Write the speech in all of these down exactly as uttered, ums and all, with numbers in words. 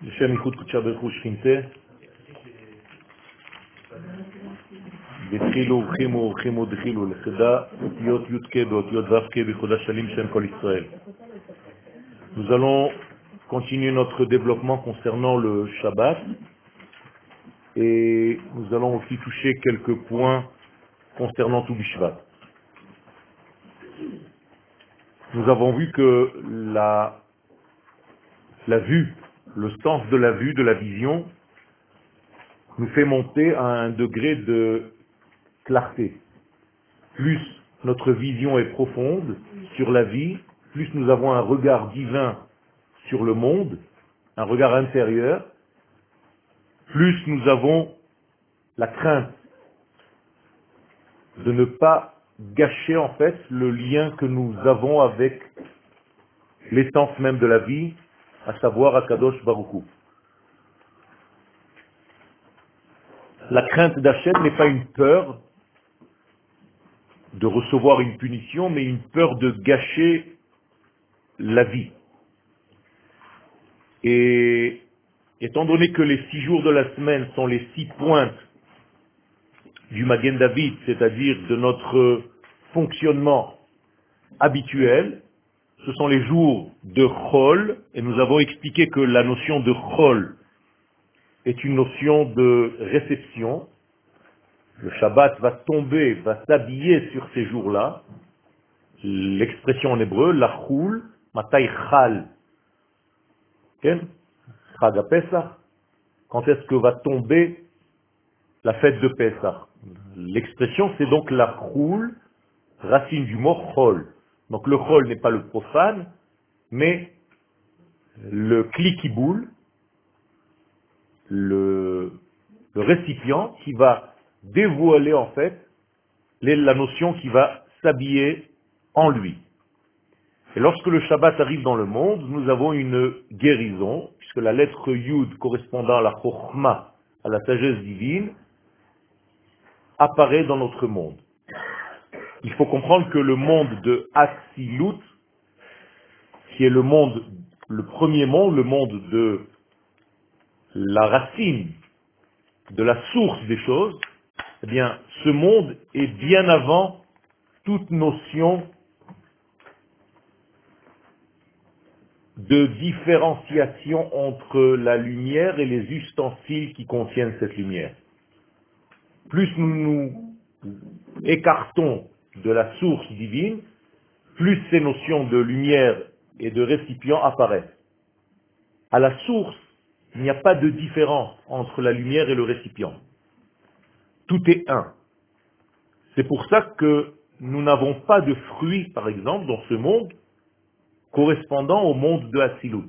לשם ייחוד קודשה ברך הוא שכינתה, דחילו ורחימו ורחימו דחילו לחדה אותיות י' באותיות ו' בייחודה שלים שם כל ישראל. Nous allons continuer notre développement concernant le Shabbat et nous allons aussi toucher quelques points concernant tout Bishvat. Nous avons vu que la, la vue, le sens de la vue, de la vision, nous fait monter à un degré de clarté. Plus notre vision est profonde sur la vie, plus nous avons un regard divin sur le monde, un regard intérieur, plus nous avons la crainte de ne pas gâcher en fait le lien que nous avons avec l'essence même de la vie, à savoir Akadosh Baruch Hu. La crainte d'Hachem n'est pas une peur de recevoir une punition, mais une peur de gâcher la vie. Et étant donné que les six jours de la semaine sont les six pointes du Magen David, c'est-à-dire de notre fonctionnement habituel, ce sont les jours de Chol, et nous avons expliqué que la notion de Chol est une notion de réception. Le Shabbat va tomber, va s'habiller sur ces jours-là. L'expression en hébreu, la choul, matai chal, Chag Pesach, quand est-ce que va tomber la fête de Pesach? L'expression, c'est donc la choul, racine du mot chol. Donc le chol n'est pas le profane, mais le kli qui boule, le, le récipient qui va dévoiler en fait les- la notion qui va s'habiller en lui. Et lorsque le Shabbat arrive dans le monde, nous avons une guérison, puisque la lettre Yud correspondant à la Chokhmah, à la sagesse divine, apparaît dans notre monde. Il faut comprendre que le monde de Hatzilut, qui est le monde, le premier monde, le monde de la racine, de la source des choses, eh bien, ce monde est bien avant toute notion de différenciation entre la lumière et les ustensiles qui contiennent cette lumière. Plus nous nous écartons de la source divine, plus ces notions de lumière et de récipient apparaissent. À la source, il n'y a pas de différence entre la lumière et le récipient. Tout est un. C'est pour ça que nous n'avons pas de fruits, par exemple, dans ce monde, correspondant au monde de Hatzilut.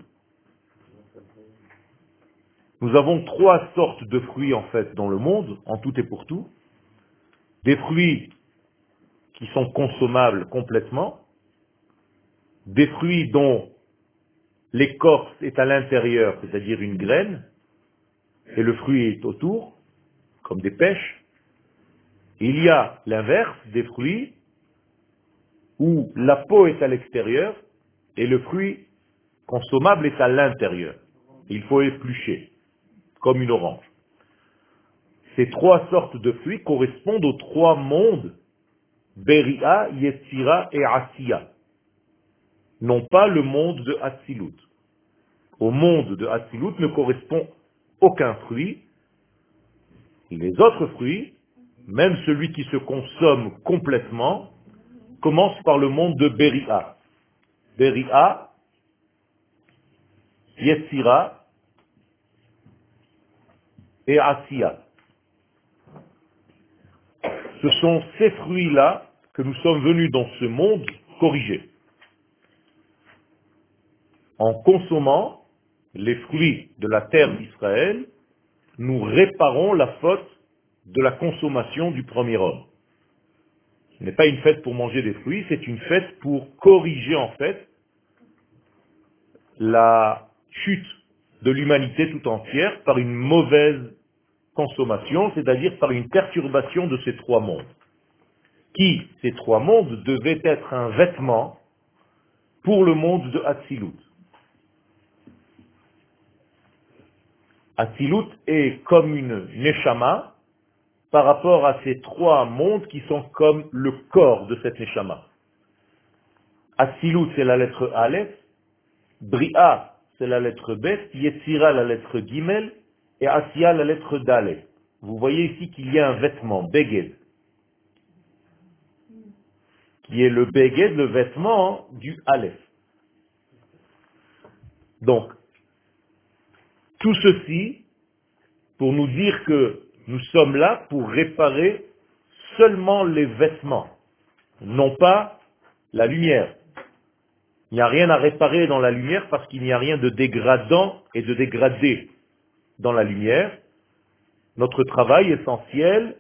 Nous avons trois sortes de fruits, en fait, dans le monde, en tout et pour tout. Des fruits qui sont consommables complètement, des fruits dont l'écorce est à l'intérieur, c'est-à-dire une graine, et le fruit est autour, comme des pêches. Il y a l'inverse, des fruits où la peau est à l'extérieur et le fruit consommable est à l'intérieur. Il faut éplucher, comme une orange. Ces trois sortes de fruits correspondent aux trois mondes, Beria, Yetzira et Asiya, non pas le monde de Hatzilut. Au monde de Hatzilut ne correspond aucun fruit. Les autres fruits, même celui qui se consomme complètement, commence par le monde de Beria. Beria, Yetzira et Asiya. Ce sont ces fruits-là que nous sommes venus dans ce monde corriger. En consommant les fruits de la terre d'Israël, nous réparons la faute de la consommation du premier homme. Ce n'est pas une fête pour manger des fruits, c'est une fête pour corriger en fait la chute de l'humanité tout entière par une mauvaise consommation, c'est-à-dire par une perturbation de ces trois mondes. Qui, ces trois mondes, devaient être un vêtement pour le monde de Hatzilut. Atzilut est comme une neshama par rapport à ces trois mondes qui sont comme le corps de cette neshama. Atzilut, c'est la lettre Aleph, Bria, c'est la lettre Bet, Yetzira, la lettre Gimel, et Asiya, la lettre Dalet. Vous voyez ici qu'il y a un vêtement, Beged, qui est le Beged, le vêtement du Aleph. Donc, tout ceci pour nous dire que nous sommes là pour réparer seulement les vêtements, non pas la lumière. Il n'y a rien à réparer dans la lumière parce qu'il n'y a rien de dégradant et de dégradé dans la lumière. Notre travail essentiel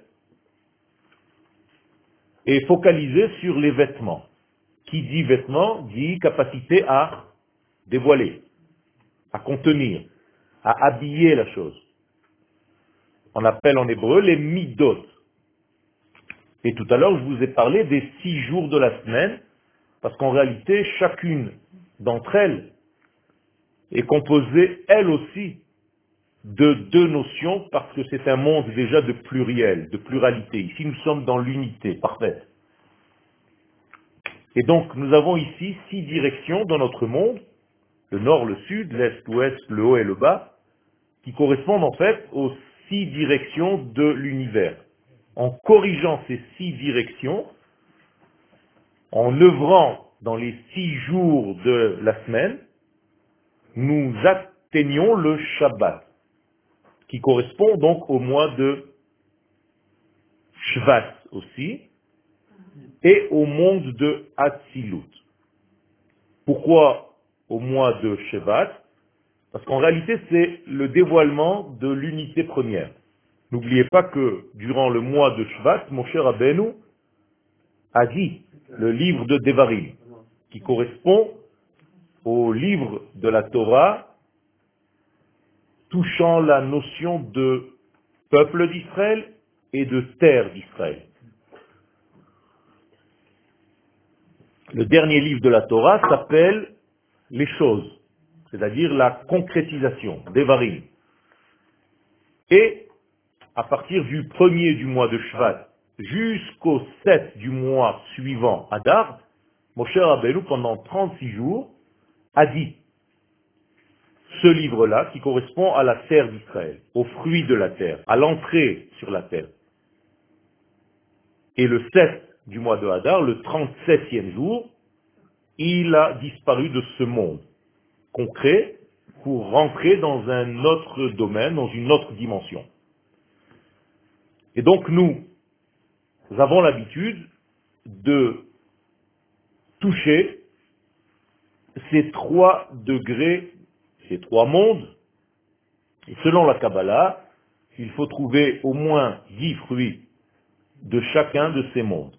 est focalisé sur les vêtements. Qui dit vêtements dit capacité à dévoiler, à contenir, à habiller la chose. On appelle en hébreu les midot. Et tout à l'heure, je vous ai parlé des six jours de la semaine, parce qu'en réalité, chacune d'entre elles est composée, elle aussi, de deux notions, parce que c'est un monde déjà de pluriel, de pluralité. Ici, nous sommes dans l'unité parfaite. Et donc, nous avons ici six directions dans notre monde, le nord, le sud, l'est, l'ouest, le haut et le bas, qui correspondent en fait aux six directions de l'univers. En corrigeant ces six directions, en œuvrant dans les six jours de la semaine, nous atteignons le Shabbat, qui correspond donc au mois de Shvat aussi, et au monde de Hatzilut. Pourquoi au mois de Shvat? Parce qu'en réalité, c'est le dévoilement de l'unité première. N'oubliez pas que durant le mois de Shvat, mon cher Rabbeinu a dit le livre de Devarim, qui correspond au livre de la Torah touchant la notion de peuple d'Israël et de terre d'Israël. Le dernier livre de la Torah s'appelle les choses, c'est-à-dire la concrétisation, Devarim. Et à partir du premier du mois de Shvat jusqu'au sept du mois suivant, Adar, Moshe Rabbeinu, pendant trente-six jours, a dit ce livre-là qui correspond à la terre d'Israël, aux fruits de la terre, à l'entrée sur la terre. Et le sept du mois de Hadar, le trente-septième jour, il a disparu de ce monde concret pour rentrer dans un autre domaine, dans une autre dimension. Et donc nous, nous avons l'habitude de toucher ces trois degrés, ces trois mondes. Et selon la Kabbalah, il faut trouver au moins dix fruits de chacun de ces mondes.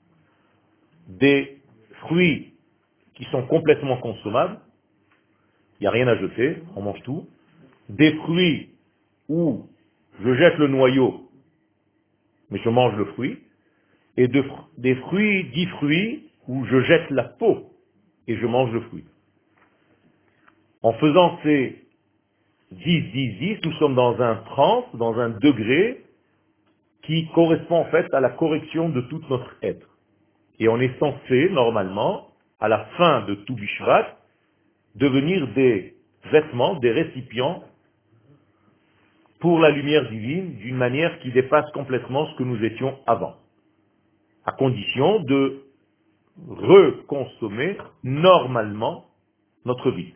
Des fruits qui sont complètement consommables, il n'y a rien à jeter, on mange tout. Des fruits où je jette le noyau, mais je mange le fruit. Et de, des fruits, dix fruits où je jette la peau et je mange le fruit. En faisant ces dix, dix, dix, nous sommes dans un trente, dans un degré qui correspond en fait à la correction de tout notre être. Et on est censé, normalement, à la fin de tout Bishvat, devenir des vêtements, des récipients pour la lumière divine d'une manière qui dépasse complètement ce que nous étions avant, à condition de reconsommer normalement notre vie,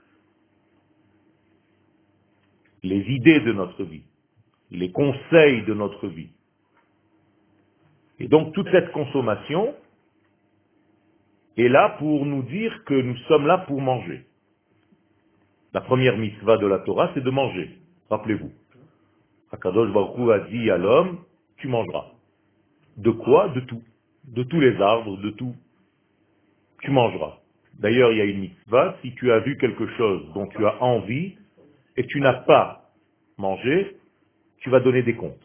les idées de notre vie, les conseils de notre vie. Et donc toute cette consommation est là pour nous dire que nous sommes là pour manger. La première mitzvah de la Torah, c'est de manger. Rappelez-vous. Akadosh Baruch Hu a dit à l'homme, tu mangeras. De quoi? De tout. De tous les arbres, de tout. Tu mangeras. D'ailleurs, il y a une mitzvah, si tu as vu quelque chose dont tu as envie et que tu n'as pas mangé, tu vas donner des comptes.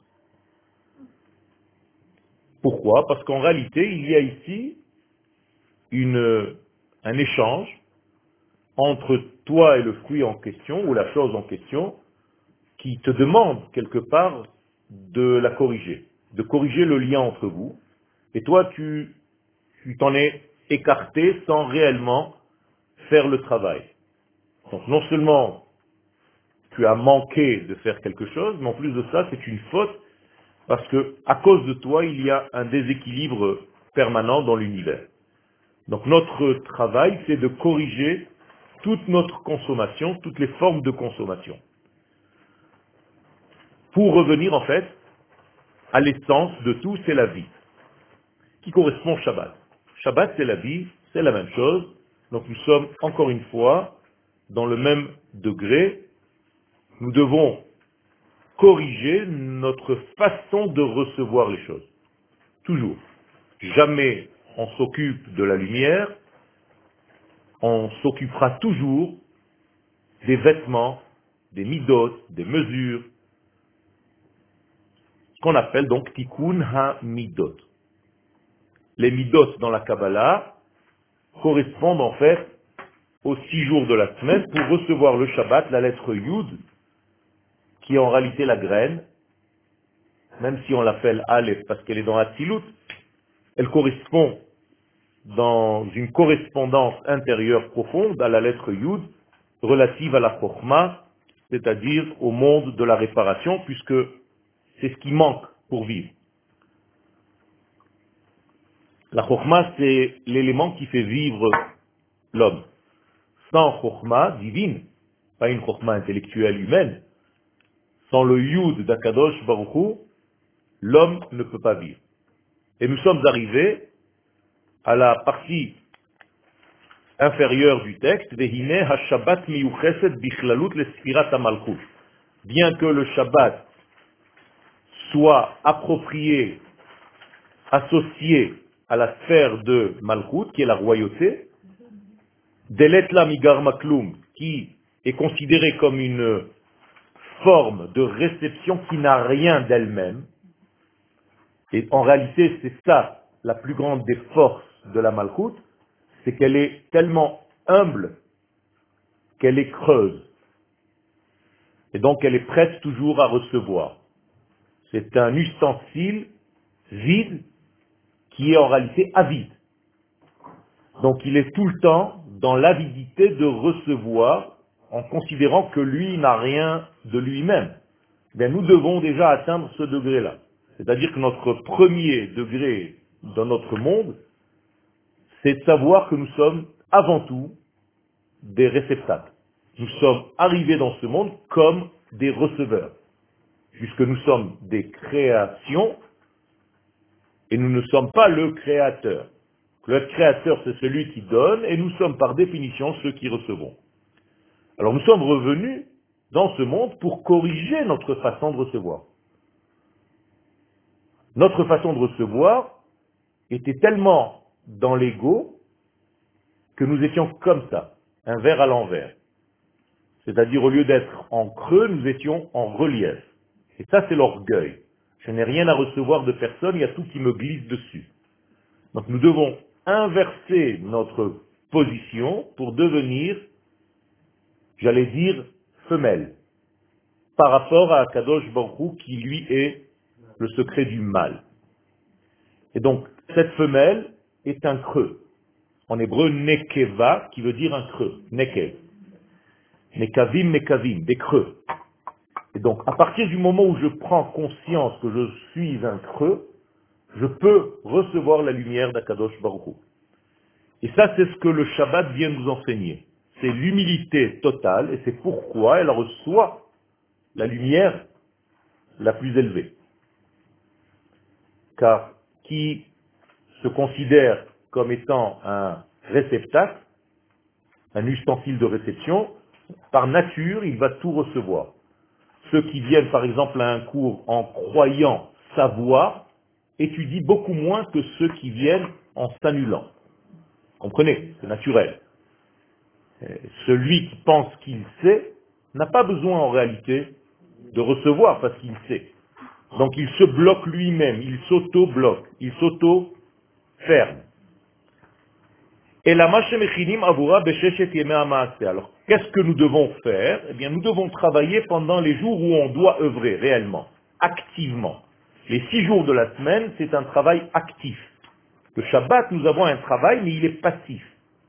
Pourquoi? Parce qu'en réalité, il y a ici une, un échange entre toi et le fruit en question, ou la chose en question, qui te demande quelque part de la corriger, de corriger le lien entre vous, et toi tu tu t'en es écarté sans réellement faire le travail. Donc non seulement tu as manqué de faire quelque chose, mais en plus de ça, c'est une faute parce que à cause de toi, il y a un déséquilibre permanent dans l'univers. Donc notre travail, c'est de corriger toute notre consommation, toutes les formes de consommation, pour revenir en fait à l'essence de tout, c'est la vie, qui correspond au Shabbat. Shabbat, c'est la vie, c'est la même chose. Donc nous sommes encore une fois dans le même degré. Nous devons corriger notre façon de recevoir les choses. Toujours. Jamais on s'occupe de la lumière, on s'occupera toujours des vêtements, des midot, des mesures, ce qu'on appelle donc tikkun ha-midot. Les midot dans la Kabbalah correspondent en fait aux six jours de la semaine pour recevoir le Shabbat, la lettre Yud, qui est en réalité la graine, même si on l'appelle Aleph parce qu'elle est dans Hatzilut, elle correspond dans une correspondance intérieure profonde à la lettre Yud, relative à la Chokhmah, c'est-à-dire au monde de la réparation, puisque c'est ce qui manque pour vivre. La Chokhmah, c'est l'élément qui fait vivre l'homme. Sans Chokhmah divine, pas une Chokhmah intellectuelle humaine, sans le Yud d'Akadosh Baruch Hu, l'homme ne peut pas vivre. Et nous sommes arrivés à la partie inférieure du texte, Vehine ha-Shabbat miyucheset bichlalut le-sfirat ha-malchut. Bien que le Shabbat soit approprié, associé à la sphère de Malchut, qui est la royauté, Deletla migar maklum, qui est considérée comme une forme de réception qui n'a rien d'elle-même, et en réalité c'est ça la plus grande des forces de la Malchut, c'est qu'elle est tellement humble qu'elle est creuse. Et donc elle est prête toujours à recevoir. C'est un ustensile vide qui est en réalité avide. Donc il est tout le temps dans l'avidité de recevoir en considérant que lui n'a rien de lui-même. Bien, nous devons déjà atteindre ce degré-là. C'est-à-dire que notre premier degré dans notre monde, c'est de savoir que nous sommes avant tout des réceptacles. Nous sommes arrivés dans ce monde comme des receveurs, puisque nous sommes des créations et nous ne sommes pas le créateur. Le créateur, c'est celui qui donne et nous sommes par définition ceux qui recevons. Alors nous sommes revenus dans ce monde pour corriger notre façon de recevoir. Notre façon de recevoir était tellement dans l'ego que nous étions comme ça, un verre à l'envers. C'est-à-dire, au lieu d'être en creux, nous étions en relief. Et ça, c'est l'orgueil. Je n'ai rien à recevoir de personne, il y a tout qui me glisse dessus. Donc nous devons inverser notre position pour devenir, j'allais dire, femelle, par rapport à Kadosh Baruch Hu, qui lui est le secret du mal. Et donc, cette femelle est un creux. En hébreu, nekeva, qui veut dire un creux. Nekev. Nekavim, nekavim, des creux. Et donc, à partir du moment où je prends conscience que je suis un creux, je peux recevoir la lumière d'Akadosh Baruch Hu. Et ça, c'est ce que le Shabbat vient nous enseigner. C'est l'humilité totale, et c'est pourquoi elle reçoit la lumière la plus élevée. Car qui se considère comme étant un réceptacle, un ustensile de réception, par nature, il va tout recevoir. Ceux qui viennent par exemple à un cours en croyant savoir, étudient beaucoup moins que ceux qui viennent en s'annulant. Comprenez, c'est naturel. Celui qui pense qu'il sait n'a pas besoin en réalité de recevoir parce qu'il sait. Donc il se bloque lui-même, il s'auto-bloque, il s'auto-ferme. Et la Mashemechinim Avura Besheshet Yemei HaMaaseh. Alors, qu'est-ce que nous devons faire? Eh bien, nous devons travailler pendant les jours où on doit œuvrer réellement, activement. Les six jours de la semaine, c'est un travail actif. Le Shabbat, nous avons un travail, mais il est passif.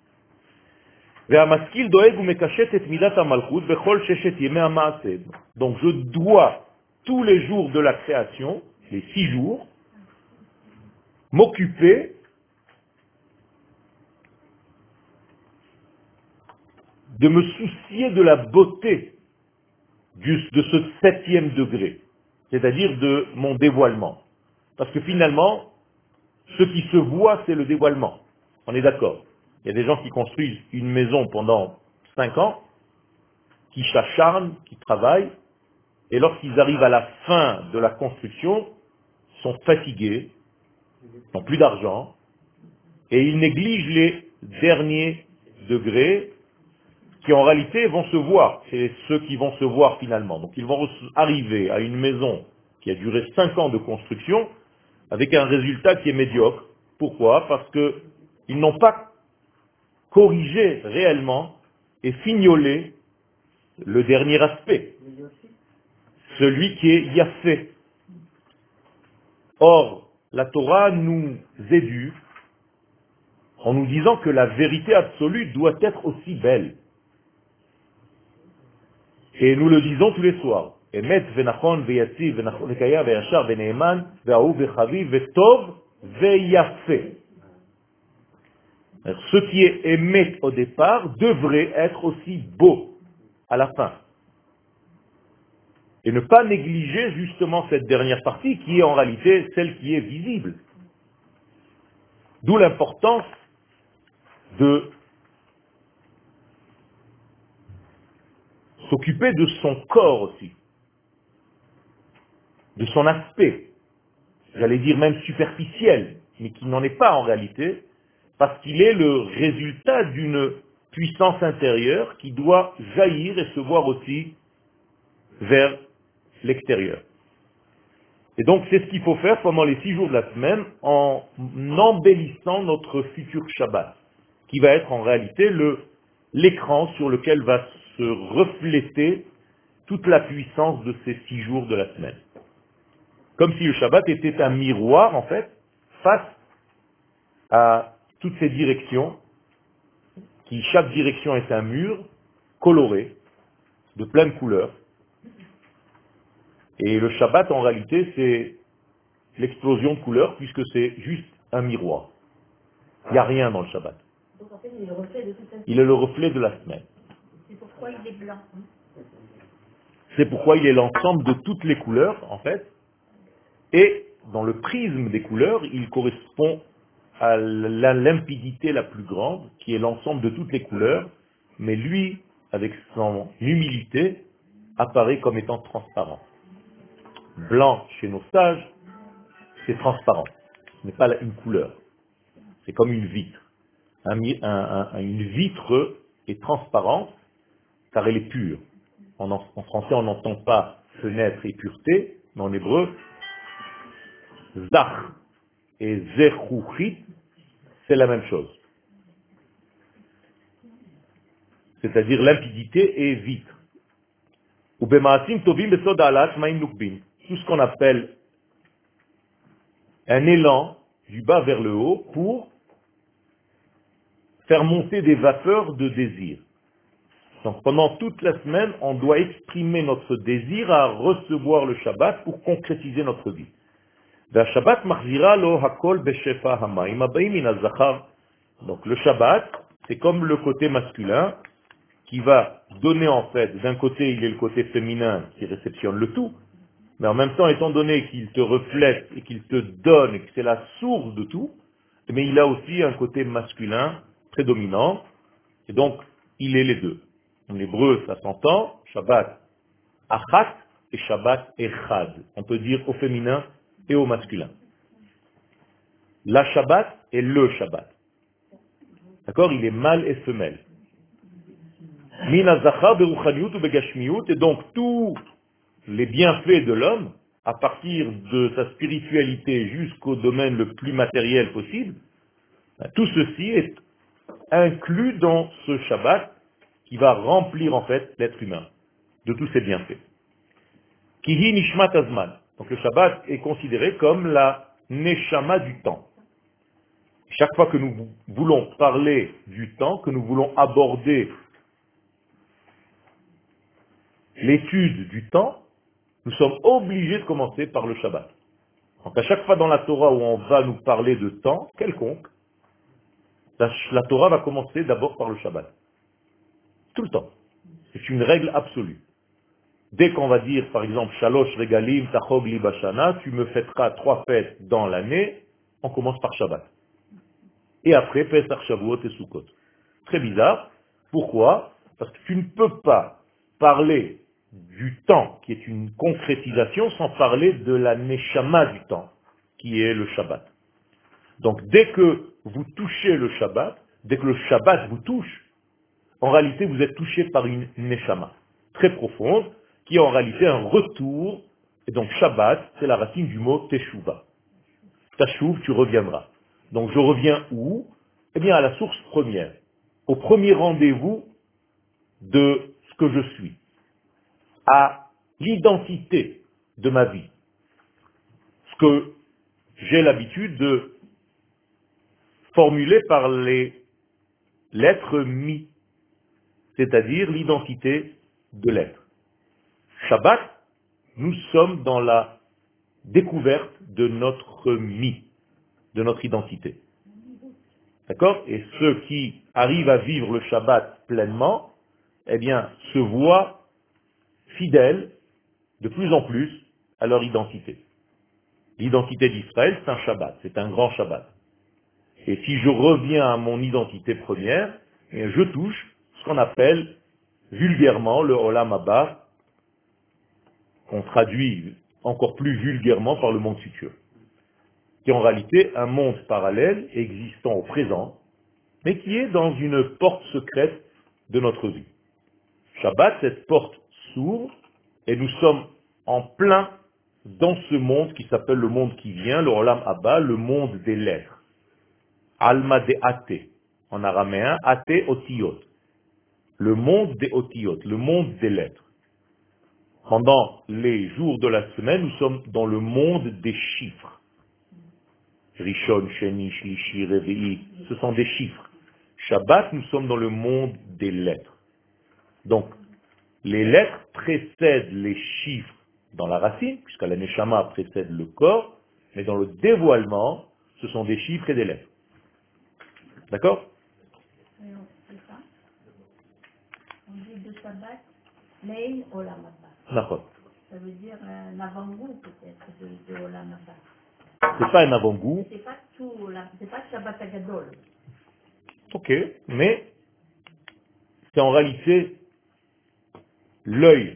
Donc je dois, tous les jours de la création, les six jours, m'occuper de me soucier de la beauté du- de ce septième degré, c'est-à-dire de mon dévoilement. Parce que finalement, ce qui se voit, c'est le dévoilement. On est d'accord. Il y a des gens qui construisent une maison pendant cinq ans, qui s'acharnent, qui travaillent, et lorsqu'ils arrivent à la fin de la construction, sont fatigués, n'ont plus d'argent, et ils négligent les derniers degrés qui en réalité vont se voir. C'est ceux qui vont se voir finalement. Donc ils vont arriver à une maison qui a duré cinq ans de construction avec un résultat qui est médiocre. Pourquoi? Parce qu'ils n'ont pas corrigé réellement et fignolé le dernier aspect, celui qui est Yafé. Or, la Torah nous éduque en nous disant que la vérité absolue doit être aussi belle. Et nous le disons tous les soirs. Emet venachon veyatziv venachon vekaya veyashar veneeman ve'ahuv vechaviv vetov veyafé. Ce qui est émet au départ devrait être aussi beau à la fin. Et ne pas négliger justement cette dernière partie qui est en réalité celle qui est visible. D'où l'importance de s'occuper de son corps aussi, de son aspect, j'allais dire même superficiel, mais qui n'en est pas en réalité, parce qu'il est le résultat d'une puissance intérieure qui doit jaillir et se voir aussi vers l'extérieur. Et donc c'est ce qu'il faut faire pendant les six jours de la semaine en embellissant notre futur Shabbat, qui va être en réalité le, l'écran sur lequel va se refléter toute la puissance de ces six jours de la semaine. Comme si le Shabbat était un miroir, en fait, face à toutes ces directions, qui chaque direction est un mur coloré, de plein de couleurs. Et le Shabbat, en réalité, c'est l'explosion de couleurs, puisque c'est juste un miroir. Il n'y a rien dans le Shabbat. Donc en fait, il est le reflet de toute la Il est le reflet de la semaine. C'est pourquoi il est blanc. C'est pourquoi il est l'ensemble de toutes les couleurs, en fait. Et dans le prisme des couleurs, il correspond à la limpidité la plus grande, qui est l'ensemble de toutes les couleurs, mais lui, avec son humilité, apparaît comme étant transparent. Blanc chez nos sages, c'est transparent. Ce n'est pas une couleur. C'est comme une vitre. Un, un, un, une vitre est transparente car elle est pure. En, en français, on n'entend pas fenêtre et pureté, mais en hébreu, zach et zechuchit, c'est la même chose. C'est-à-dire limpidité et vitre. Tout ce qu'on appelle un élan du bas vers le haut pour faire monter des vapeurs de désir. Donc pendant toute la semaine, on doit exprimer notre désir à recevoir le Shabbat pour concrétiser notre vie. Donc le Shabbat, c'est comme le côté masculin qui va donner en fait, d'un côté il est le côté féminin qui réceptionne le tout, mais en même temps étant donné qu'il te reflète et qu'il te donne et que c'est la source de tout, mais il a aussi un côté masculin prédominant, et donc il est les deux. En hébreu ça s'entend, Shabbat achat et Shabbat echad. On peut dire au féminin et au masculin. La Shabbat et le Shabbat. D'accord? Il est mâle et femelle. Mina zachar beruchaniut ou begashmiut, et donc tous les bienfaits de l'homme, à partir de sa spiritualité jusqu'au domaine le plus matériel possible, tout ceci est inclus dans ce Shabbat qui va remplir en fait l'être humain de tous ses bienfaits. Kihi Nishmat Azman. Donc le Shabbat est considéré comme la Neshama du temps. Chaque fois que nous voulons parler du temps, que nous voulons aborder l'étude du temps, nous sommes obligés de commencer par le Shabbat. Donc à chaque fois dans la Torah où on va nous parler de temps quelconque, la, la Torah va commencer d'abord par le Shabbat. Tout le temps. C'est une règle absolue. Dès qu'on va dire, par exemple, Shalosh Regalim Tachog Li Bashana, tu me fêteras trois fêtes dans l'année, on commence par Shabbat. Et après, Pesach, Shavuot et Sukkot. Très bizarre. Pourquoi? Parce que tu ne peux pas parler du temps, qui est une concrétisation, sans parler de la Neshama du temps, qui est le Shabbat. Donc, dès que vous touchez le Shabbat, dès que le Shabbat vous touche, en réalité, vous êtes touché par une Neshama très profonde, qui est en réalité un retour. Et donc, Shabbat, c'est la racine du mot Teshuva. Tashuv, tu reviendras. Donc, je reviens où? Eh bien, à la source première, au premier rendez-vous de ce que je suis, à l'identité de ma vie, ce que j'ai l'habitude de formuler par les lettres mi, c'est-à-dire l'identité de l'être. Shabbat, nous sommes dans la découverte de notre mi, de notre identité. D'accord? Et ceux qui arrivent à vivre le Shabbat pleinement, eh bien, se voient fidèles de plus en plus à leur identité. L'identité d'Israël, c'est un Shabbat, c'est un grand Shabbat. Et si je reviens à mon identité première, eh je touche ce qu'on appelle vulgairement le Olam Haba, qu'on traduit encore plus vulgairement par le monde futur, qui est en réalité un monde parallèle existant au présent, mais qui est dans une porte secrète de notre vie. Shabbat, cette porte s'ouvre et nous sommes en plein dans ce monde qui s'appelle le monde qui vient, le Olam Haba, le monde des lettres. Alma de Ate, en araméen, Ate Otiyot. Le monde des Otiyot, le monde des lettres. Pendant les jours de la semaine, nous sommes dans le monde des chiffres. Rishon, Sheni, Shlishi, Revi'i, ce sont des chiffres. Shabbat, nous sommes dans le monde des lettres. Donc, les lettres précèdent les chiffres dans la racine, puisque la Neshama précède le corps, mais dans le dévoilement, ce sont des chiffres et des lettres. D'accord? Oui, on fait ça. On dit de Shabbat, Leil Olam Haba. D'accord. Ça veut dire un avant-goût peut-être de, de Olam Haba. C'est pas un avant-goût. C'est pas tout, Olam- c'est pas Shabbat Agadol. Ok, mais c'est en réalité l'œil.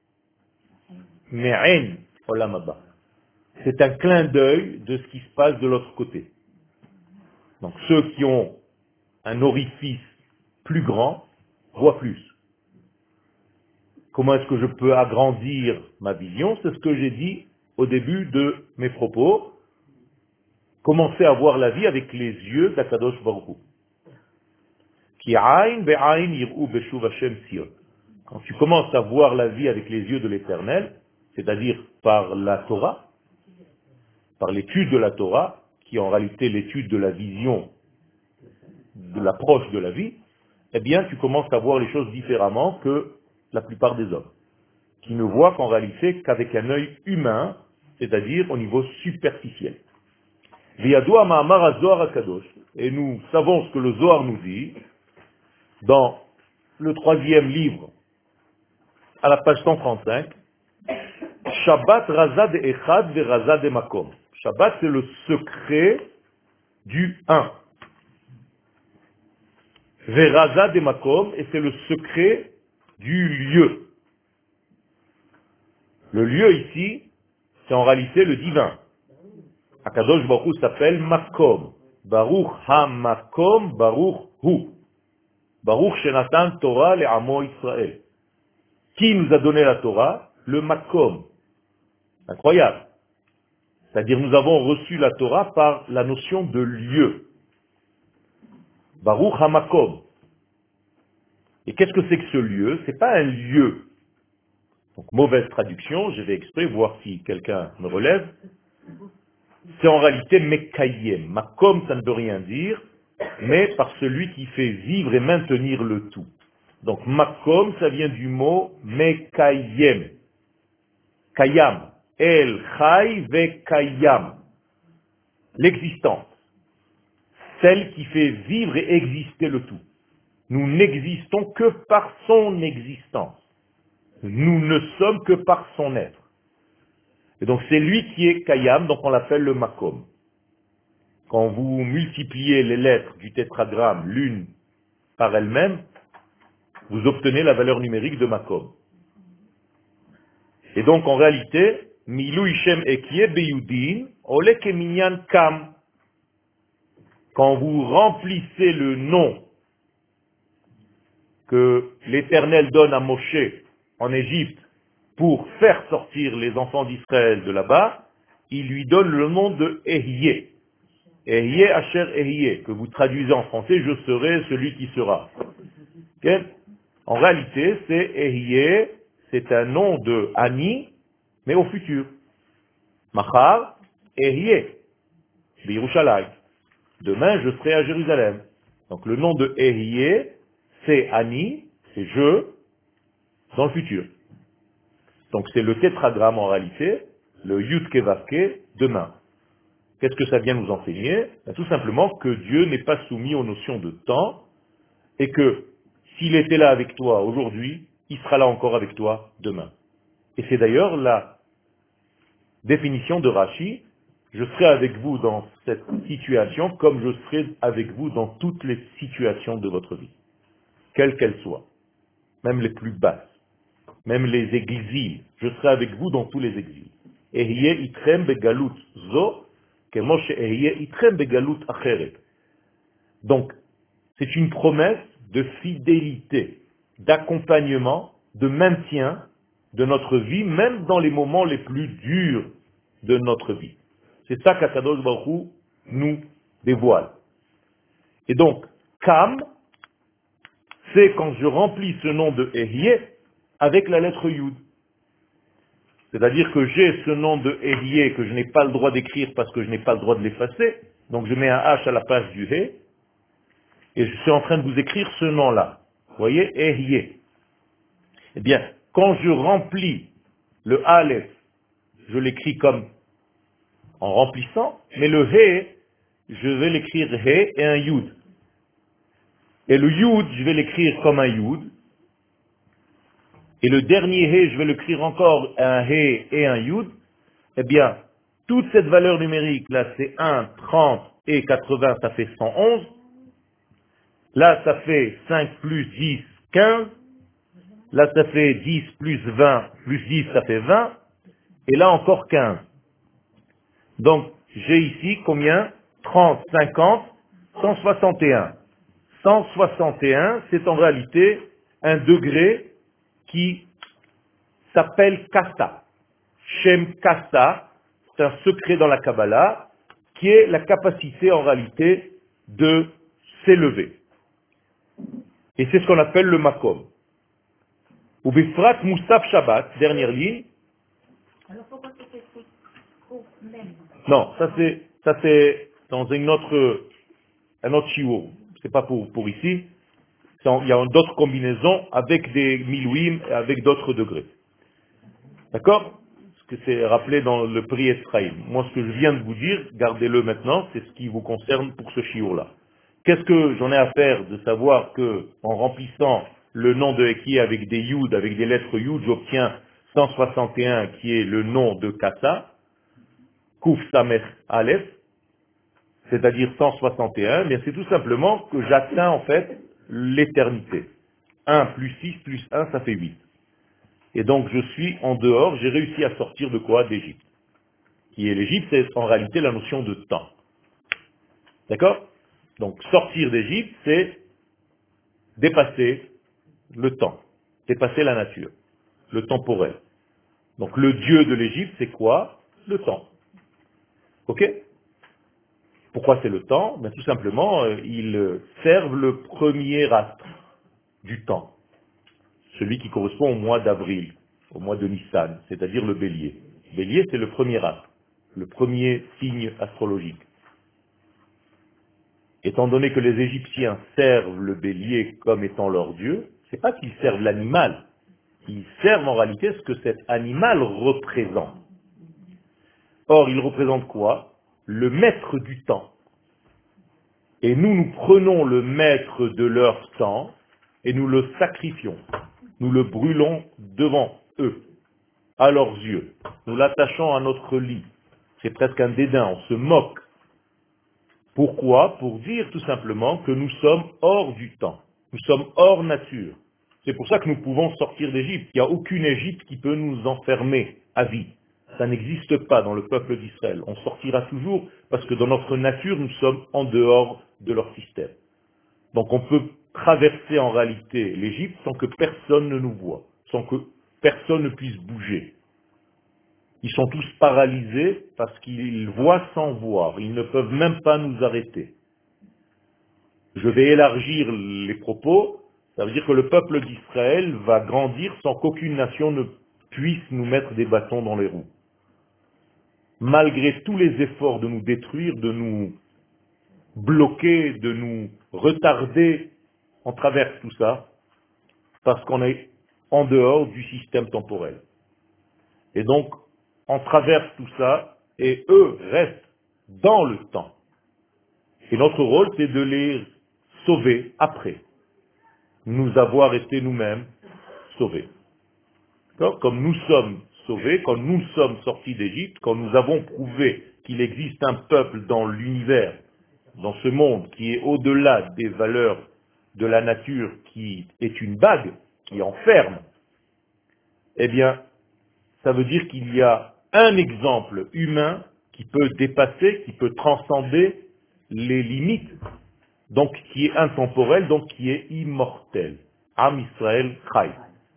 Me'en Olam Haba. C'est un clin d'œil de ce qui se passe de l'autre côté. Donc ceux qui ont un orifice plus grand voient plus. Comment est-ce que je peux agrandir ma vision? C'est ce que j'ai dit au début de mes propos. Commencer à voir la vie avec les yeux d'Akadosh Baruch Hu. Ki ayn be'ayn yir'u beshuv Hashem Sion. Quand tu commences à voir la vie avec les yeux de l'Éternel, c'est-à-dire par la Torah, par l'étude de la Torah, qui est en réalité l'étude de la vision, de l'approche de la vie, eh bien tu commences à voir les choses différemment que la plupart des hommes, qui ne voient qu'en réalité qu'avec un œil humain, c'est-à-dire au niveau superficiel. V'yadua ma'amar ha-Zohar ha-Kadosh, et nous savons ce que le Zohar nous dit, dans le troisième livre, à la page cent trente-cinq, Shabbat razad echad ve razad makom. Shabbat, c'est le secret du un. Ve razad makom, et c'est le secret du lieu. Le lieu ici, c'est en réalité le divin. Akadosh Baruch Hu s'appelle Makom. Baruch ha-Makom, Baruch Hu. Baruch Shenatan Torah le'amo Israël. Qui nous a donné la Torah? Le Makom. Incroyable. C'est-à-dire nous avons reçu la Torah par la notion de lieu. Baruch Hamakom. Et qu'est-ce que c'est que ce lieu? C'est pas un lieu. Donc mauvaise traduction, je vais exprès voir si quelqu'un me relève. C'est en réalité Mekayem. Makom, ça ne veut rien dire, mais par celui qui fait vivre et maintenir le tout. Donc Makom, ça vient du mot Mekayem. Kayam. El Chai ve Kayam. L'existence. Celle qui fait vivre et exister le tout. Nous n'existons que par son existence. Nous ne sommes que par son être. Et donc c'est lui qui est Kayam, donc on l'appelle le Makom. Quand vous multipliez les lettres du tétragramme l'une par elle-même, vous obtenez la valeur numérique de Makom. Et donc en réalité, Milou Ishem Ekie Beyudin, Ole Keminyan Kam. Quand vous remplissez le nom que l'Éternel donne à Moshe en Égypte pour faire sortir les enfants d'Israël de là-bas, il lui donne le nom de Ehyeh. Ehyeh Asher Ehyeh, que vous traduisez en français, je serai celui qui sera. Okay? En réalité, c'est Ehyeh, c'est un nom de Ani, mais au futur. Machar, Ehyeh, Birushalayim. Demain, je serai à Jérusalem. Donc le nom de Ehyeh, c'est Ani, c'est je, dans le futur. Donc c'est le tétragramme en réalité, le Yud Kevavke, demain. Qu'est-ce que ça vient nous enseigner? Ben, tout simplement que Dieu n'est pas soumis aux notions de temps, et que s'il était là avec toi aujourd'hui, il sera là encore avec toi demain. Et c'est d'ailleurs la définition de Rashi, je serai avec vous dans cette situation comme je serai avec vous dans toutes les situations de votre vie, quelles qu'elles soient, même les plus basses, même les exils, je serai avec vous dans tous les exils. Ehyeh itrem begalut zo, kemo she'ehyeh itrem begalut acheret. Donc, c'est une promesse de fidélité, d'accompagnement, de maintien de notre vie, même dans les moments les plus durs de notre vie. C'est ça qu'Akadosh Baruch Hu nous dévoile. Et donc, Kam, c'est quand je remplis ce nom de Ehyeh avec la lettre Yud. C'est-à-dire que j'ai ce nom de Ehyeh que je n'ai pas le droit d'écrire parce que je n'ai pas le droit de l'effacer. Donc je mets un H à la place du He. Et je suis en train de vous écrire ce nom-là. Vous voyez, Ehyeh. Eh bien, quand je remplis le Aleph, je l'écris comme en remplissant, mais le He, je vais l'écrire He et un Yud. Et le Yud, je vais l'écrire comme un Yud. Et le dernier He, je vais l'écrire encore un He et un Yud. Eh bien, toute cette valeur numérique, là, c'est un, trente et quatre-vingts, ça fait cent onze. Là, ça fait cinq plus dix, quinze. Là, ça fait dix plus vingt, plus dix, ça fait vingt. Et là, encore quinze. Donc, j'ai ici combien? trente, cinquante, cent soixante et un. cent soixante et un, c'est en réalité un degré qui s'appelle Kasta. Shem Kasta, c'est un secret dans la Kabbalah, qui est la capacité en réalité de s'élever. Et c'est ce qu'on appelle le Makom. Ou Bifrat Moussaf Shabbat, dernière ligne. Alors pourquoi c'est écrit au même? Non, ça c'est ça c'est dans une autre un autre shiur. C'est pas pour pour ici. Il y a d'autres combinaisons avec des milouim et avec d'autres degrés. D'accord? Ce que c'est rappelé dans le prix Ephraim. Moi, ce que je viens de vous dire, gardez-le maintenant, c'est ce qui vous concerne pour ce shiur-là. Qu'est-ce que j'en ai à faire de savoir que, en remplissant le nom de Eki avec des Yud, avec des lettres Yud, j'obtiens cent soixante et un qui est le nom de Kassa, Kuf Samer Aleph, c'est-à-dire cent soixante et un, mais c'est tout simplement que j'atteins en fait l'éternité. un plus six plus un, ça fait huit. Et donc je suis en dehors, j'ai réussi à sortir de quoi? D'Égypte. Qui est l'Égypte, c'est en réalité la notion de temps. D'accord? Donc sortir d'Égypte, c'est dépasser le temps, dépasser la nature, le temporel. Donc le dieu de l'Égypte, c'est quoi? Le temps. Ok? Pourquoi c'est le temps? Ben, tout simplement, euh, ils servent le premier astre du temps, celui qui correspond au mois d'avril, au mois de Nissan, c'est-à-dire le bélier. Bélier, c'est le premier astre, le premier signe astrologique. Étant donné que les Égyptiens servent le bélier comme étant leur dieu, c'est pas qu'ils servent l'animal, ils servent en réalité ce que cet animal représente. Or, il représente quoi? Le maître du temps. Et nous, nous prenons le maître de leur temps et nous le sacrifions. Nous le brûlons devant eux, à leurs yeux. Nous l'attachons à notre lit. C'est presque un dédain, on se moque. Pourquoi? Pour dire tout simplement que nous sommes hors du temps. Nous sommes hors nature. C'est pour ça que nous pouvons sortir d'Égypte. Il n'y a aucune Égypte qui peut nous enfermer à vie. Ça n'existe pas dans le peuple d'Israël. On sortira toujours parce que dans notre nature, nous sommes en dehors de leur système. Donc on peut traverser en réalité l'Égypte sans que personne ne nous voie, sans que personne ne puisse bouger. Ils sont tous paralysés parce qu'ils voient sans voir. Ils ne peuvent même pas nous arrêter. Je vais élargir les propos. Ça veut dire que le peuple d'Israël va grandir sans qu'aucune nation ne puisse nous mettre des bâtons dans les roues. Malgré tous les efforts de nous détruire, de nous bloquer, de nous retarder, on traverse tout ça parce qu'on est en dehors du système temporel. Et donc, on traverse tout ça et eux restent dans le temps. Et notre rôle, c'est de les sauver après nous avoir été nous-mêmes sauvés. D'accord? Comme nous sommes sauvés, quand nous sommes sortis d'Égypte, quand nous avons prouvé qu'il existe un peuple dans l'univers, dans ce monde qui est au-delà des valeurs de la nature, qui est une bague, qui enferme, eh bien, ça veut dire qu'il y a un exemple humain qui peut dépasser, qui peut transcender les limites, donc qui est intemporel, donc qui est immortel. Am Israël Chai.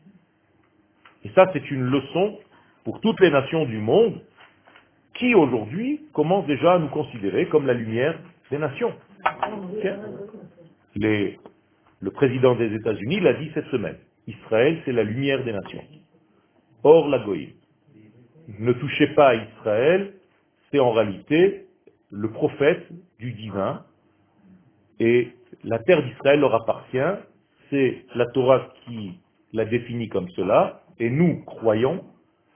Et ça, c'est une leçon pour toutes les nations du monde qui, aujourd'hui, commencent déjà à nous considérer comme la lumière des nations. Okay? Les, le président des États-Unis l'a dit cette semaine. Israël, c'est la lumière des nations. Or, la Goïm. Ne touchez pas à Israël, c'est en réalité le prophète du divin, et la terre d'Israël leur appartient, c'est la Torah qui la définit comme cela, et nous croyons,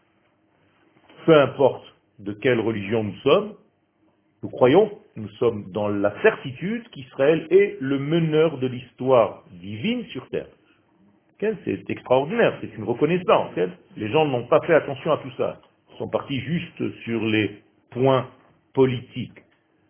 peu importe de quelle religion nous sommes, nous croyons, nous sommes dans la certitude qu'Israël est le meneur de l'histoire divine sur terre. C'est extraordinaire, c'est une reconnaissance. Les gens n'ont pas fait attention à tout ça. Ils sont partis juste sur les points politiques.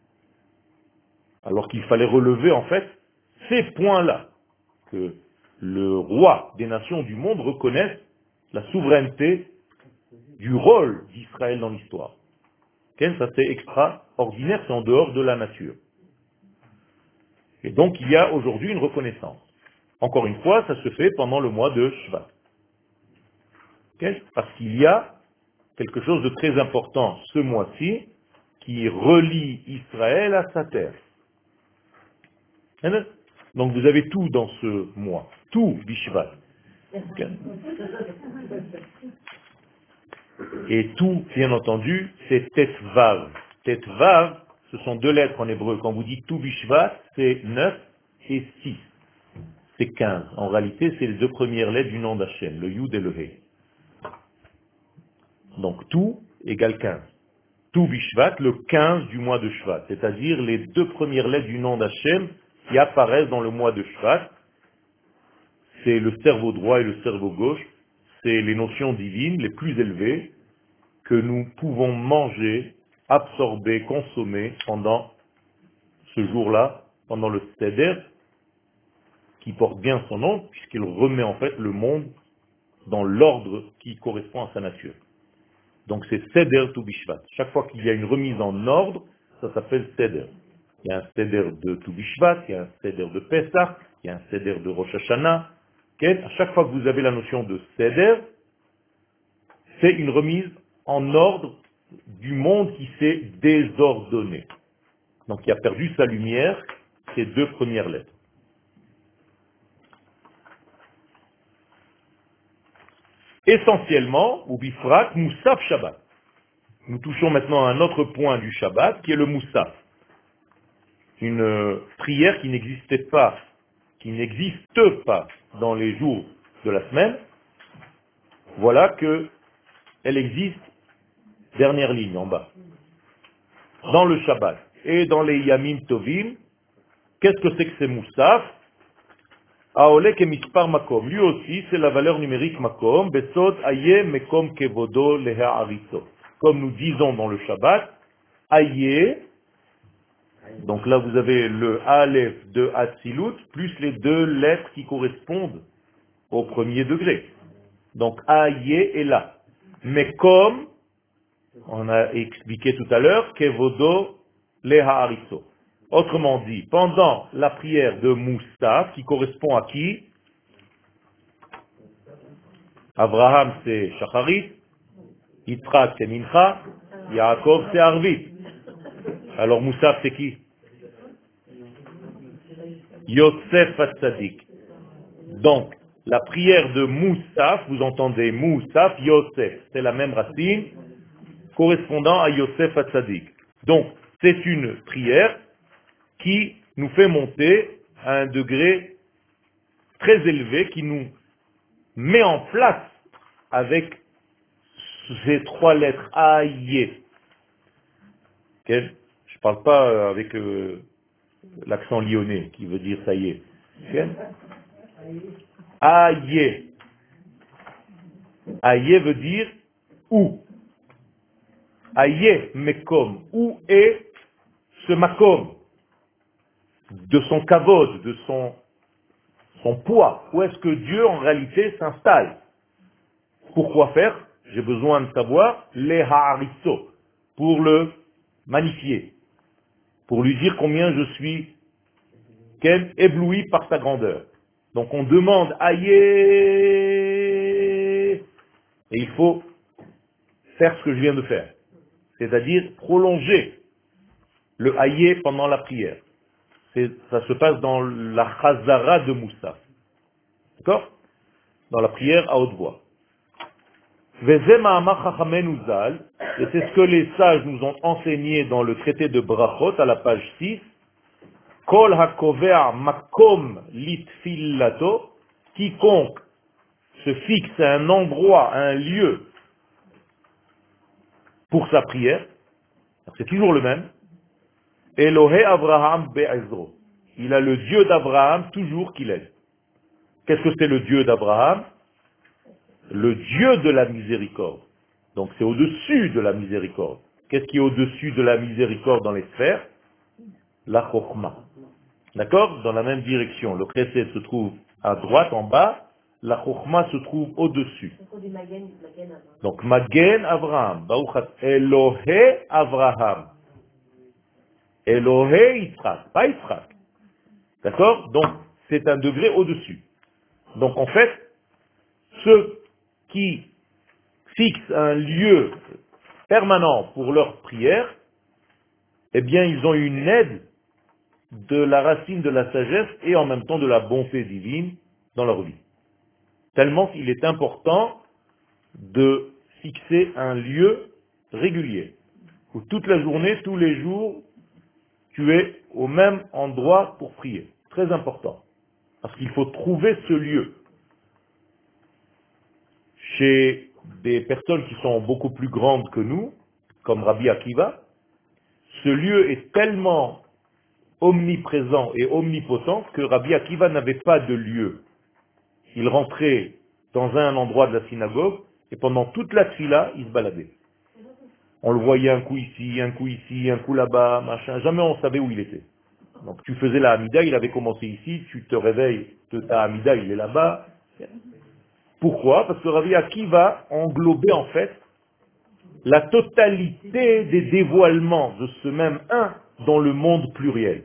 Alors qu'il fallait relever en fait ces points-là, que le roi des nations du monde reconnaisse la souveraineté du rôle d'Israël dans l'histoire. Ça c'est extraordinaire, c'est en dehors de la nature. Et donc il y a aujourd'hui une reconnaissance. Encore une fois, ça se fait pendant le mois de Shvat. Parce qu'il y a quelque chose de très important ce mois-ci qui relie Israël à sa terre. Donc vous avez tout dans ce mois, tout Bishvat. Et tout, bien entendu, c'est Tetvav. Tetvav, ce sont deux lettres en hébreu. Quand vous dites tout Bishvat, c'est neuf et six. C'est quinze. En réalité, c'est les deux premières lettres du nom d'Hachem, le Yud et le He. Donc tout égale quinze. Tout Bishvat, le quinze du mois de Shvat, c'est-à-dire les deux premières lettres du nom d'Hachem qui apparaissent dans le mois de Shvat. C'est le cerveau droit et le cerveau gauche. C'est les notions divines les plus élevées que nous pouvons manger, absorber, consommer pendant ce jour-là, pendant le Seder, qui porte bien son nom, puisqu'il remet en fait le monde dans l'ordre qui correspond à sa nature. Donc c'est Seder Tu Bishvat. Chaque fois qu'il y a une remise en ordre, ça s'appelle Seder. Il y a un Seder de Tu Bishvat, il y a un Seder de Pesach, il y a un Seder de Rosh Hashanah. Okay? À chaque fois que vous avez la notion de Seder, c'est une remise en ordre du monde qui s'est désordonné. Donc qui a perdu sa lumière, ces deux premières lettres. Essentiellement, ou bifrat, Moussaf Shabbat. Nous touchons maintenant à un autre point du Shabbat, qui est le Moussaf. Une euh, prière qui n'existait pas, qui n'existe pas dans les jours de la semaine. Voilà que elle existe, dernière ligne en bas, dans le Shabbat. Et dans les Yamim Tovim, qu'est-ce que c'est que ces Moussaf? Aole ke mispar makom. Lui aussi, c'est la valeur numérique makom. Besod aye mekom kevodo leha ariso. Comme nous disons dans le Shabbat, aye, donc là vous avez le Aleph de Hatzilut, plus les deux lettres qui correspondent au premier degré. Donc aye est là. Mekom, on a expliqué tout à l'heure, kevodo leha ariso. Autrement dit, pendant la prière de Moussaf, qui correspond à qui? Abraham c'est Shacharit, Yitzhak c'est Mincha, Yaakov c'est Arvit. Alors Moussaf c'est qui? Yosef Hatzadik. Donc, la prière de Moussaf, vous entendez Moussaf, Yosef, c'est la même racine correspondant à Yosef Hatzadik. Donc, c'est une prière qui nous fait monter à un degré très élevé, qui nous met en place avec ces trois lettres Aïe. Okay? Je ne parle pas avec euh, l'accent lyonnais qui veut dire ça y est. Okay? Aïe. Aïe veut dire où. Aïe, mekom. Où est ce makom? De son kavod, de son, son poids. Où est-ce que Dieu en réalité s'installe? Pourquoi faire? J'ai besoin de savoir les ha'ariso, pour le magnifier, pour lui dire combien je suis quel, ébloui par sa grandeur. Donc on demande aïe, et il faut faire ce que je viens de faire, c'est-à-dire prolonger le aïe pendant la prière. C'est, ça se passe dans la chazara de Moussa, d'accord? Dans la prière à haute voix. Et c'est ce que les sages nous ont enseigné dans le traité de Brachot à la page six. Kol hakovea makom litfillato, quiconque se fixe à un endroit, à un lieu pour sa prière, c'est toujours le même. Elohe Abraham be'ezro. Il a le Dieu d'Abraham toujours qu'il est. Qu'est-ce que c'est le Dieu d'Abraham? Le Dieu de la miséricorde. Donc c'est au-dessus de la miséricorde. Qu'est-ce qui est au-dessus de la miséricorde dans les sphères? La chokhma. D'accord? Dans la même direction. Le chesed se trouve à droite, en bas. La chokhma se trouve au-dessus. Donc Magen Abraham. Elohe Abraham. Elohe Yitzhak. Pas Yitzhak. D'accord? Donc c'est un degré au-dessus. Donc en fait, ceux qui fixent un lieu permanent pour leur prière, eh bien ils ont une aide de la racine de la sagesse et en même temps de la bonté divine dans leur vie. Tellement qu'il est important de fixer un lieu régulier, où toute la journée, tous les jours, tu es au même endroit pour prier. Très important. Parce qu'il faut trouver ce lieu. Chez des personnes qui sont beaucoup plus grandes que nous, comme Rabbi Akiva, ce lieu est tellement omniprésent et omnipotent que Rabbi Akiva n'avait pas de lieu. Il rentrait dans un endroit de la synagogue et pendant toute la tfila, il se baladait. On le voyait un coup ici, un coup ici, un coup là-bas, machin. Jamais on savait où il était. Donc tu faisais la Hamida, il avait commencé ici, tu te réveilles, ta Hamida, il est là-bas. Pourquoi? Parce que Rabbi Akiva englobait en fait la totalité des dévoilements de ce même un dans le monde pluriel.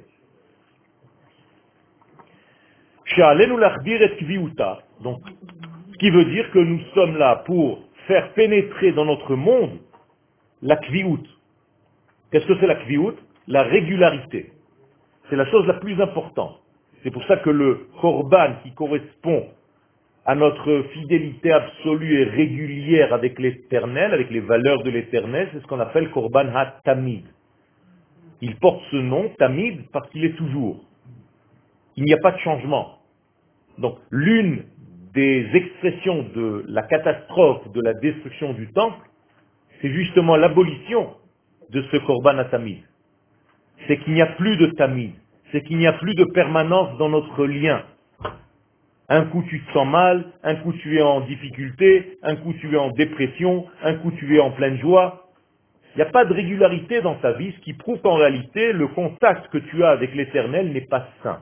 Donc, ce qui veut dire que nous sommes là pour faire pénétrer dans notre monde la kviut. Qu'est-ce que c'est la kviut? la régularité. C'est la chose la plus importante. C'est pour ça que le korban qui correspond à notre fidélité absolue et régulière avec l'éternel, avec les valeurs de l'éternel, c'est ce qu'on appelle korban ha-tamid. Il porte ce nom, tamid, parce qu'il est toujours. Il n'y a pas de changement. Donc l'une des expressions de la catastrophe, de la destruction du temple, c'est justement l'abolition de ce korban ha-tamid. C'est qu'il n'y a plus de tamid. C'est qu'il n'y a plus de permanence dans notre lien. Un coup tu te sens mal, un coup tu es en difficulté, un coup tu es en dépression, un coup tu es en pleine joie. Il n'y a pas de régularité dans ta vie, ce qui prouve qu'en réalité, le contact que tu as avec l'Éternel n'est pas sain.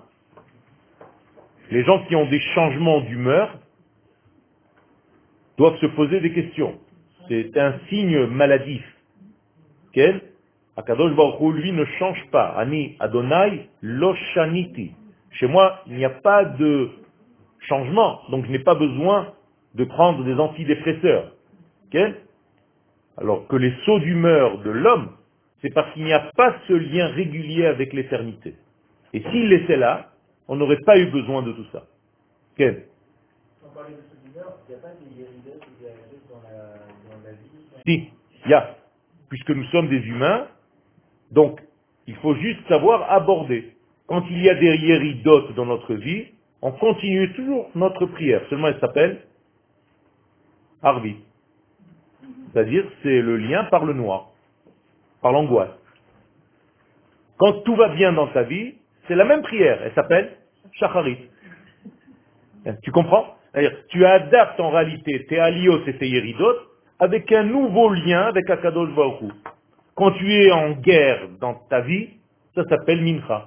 Les gens qui ont des changements d'humeur doivent se poser des questions. C'est un signe maladif. Quel Akadosh Baruch Hu, lui, ne change pas. Ani Adonai lo shaniti. Chez moi, il n'y a pas de changement, donc je n'ai pas besoin de prendre des antidépresseurs. Okay? Alors que les sauts d'humeur de l'homme, c'est parce qu'il n'y a pas ce lien régulier avec l'éternité. Et s'il était là, on n'aurait pas eu besoin de tout ça. Okay? Sans parler de sauts d'humeur, il n'y a pas des guéridons ou des aridotes dans la, dans la vie? Si, il y a. Puisque nous sommes des humains, donc il faut juste savoir aborder. Quand il y a des yéridotes dans notre vie, on continue toujours notre prière. Seulement elle s'appelle Arvi. C'est-à-dire c'est le lien par le noir, par l'angoisse. Quand tout va bien dans ta vie, c'est la même prière. Elle s'appelle Shacharit. Tu comprends? C'est-à-dire, tu adaptes en réalité tes alios et tes yéridot avec un nouveau lien avec Akadosh Baruch Hu. Quand tu es en guerre dans ta vie, ça s'appelle Mincha,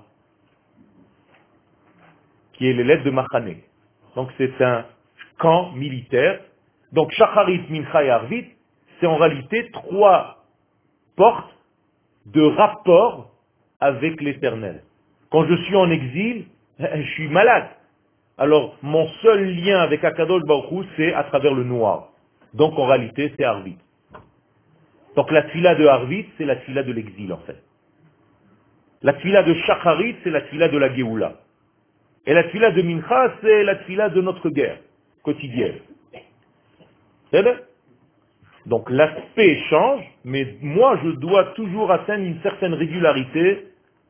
qui est les lettres de Machane. Donc c'est un camp militaire. Donc Shacharit, Mincha et Arvit, c'est en réalité trois portes de rapport avec l'éternel. Quand je suis en exil, je suis malade. Alors mon seul lien avec Akadosh Baruch Hu, c'est à travers le noir. Donc en réalité, c'est Arvit. Donc la tfila de Arvit, c'est la tfila de l'exil en fait. La tfila de Shacharit, c'est la tfila de la Géoula. Et la tfila de Mincha, c'est la tfila de notre guerre quotidienne. C'est vrai? Donc l'aspect change, mais moi je dois toujours atteindre une certaine régularité,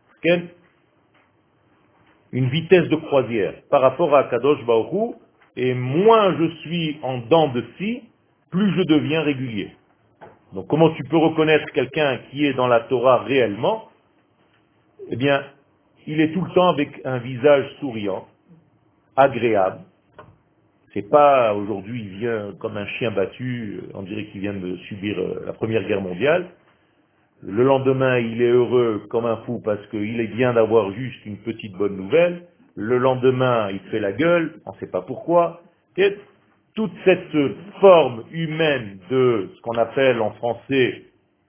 une vitesse de croisière par rapport à Kadosh Baruch Hu, et moins je suis en dents de scie, plus je deviens régulier. Donc comment tu peux reconnaître quelqu'un qui est dans la Torah réellement? Eh bien, il est tout le temps avec un visage souriant, agréable. C'est pas aujourd'hui il vient comme un chien battu, on dirait qu'il vient de subir la Première Guerre mondiale. Le lendemain, il est heureux comme un fou parce qu'il est bien d'avoir juste une petite bonne nouvelle. Le lendemain, il fait la gueule, on ne sait pas pourquoi. Et toute cette forme humaine de ce qu'on appelle en français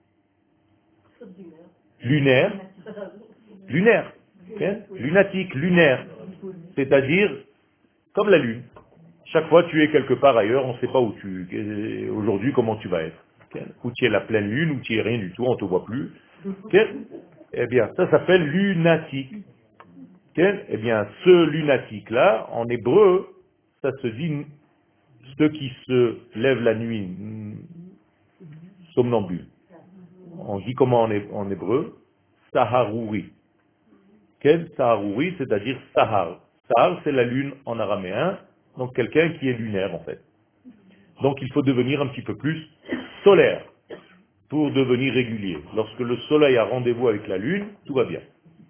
lunaire, lunaire, okay? Lunatique, lunaire, c'est-à-dire comme la lune. Chaque fois tu es quelque part ailleurs, on ne sait pas où tu aujourd'hui comment tu vas être. Okay? Ou tu es la pleine lune, ou tu es rien du tout, on ne te voit plus. Okay? Eh bien, ça s'appelle lunatique. Okay? Eh bien, ce lunatique-là, en hébreu, ça se dit ceux qui se lèvent la nuit, somnambules. On dit comment en, hé- en hébreu? Saharouri. Quel Saharouri, c'est-à-dire Sahar. Sahar, c'est la lune en araméen, donc quelqu'un qui est lunaire en fait. Donc il faut devenir un petit peu plus solaire pour devenir régulier. Lorsque le soleil a rendez-vous avec la lune, tout va bien.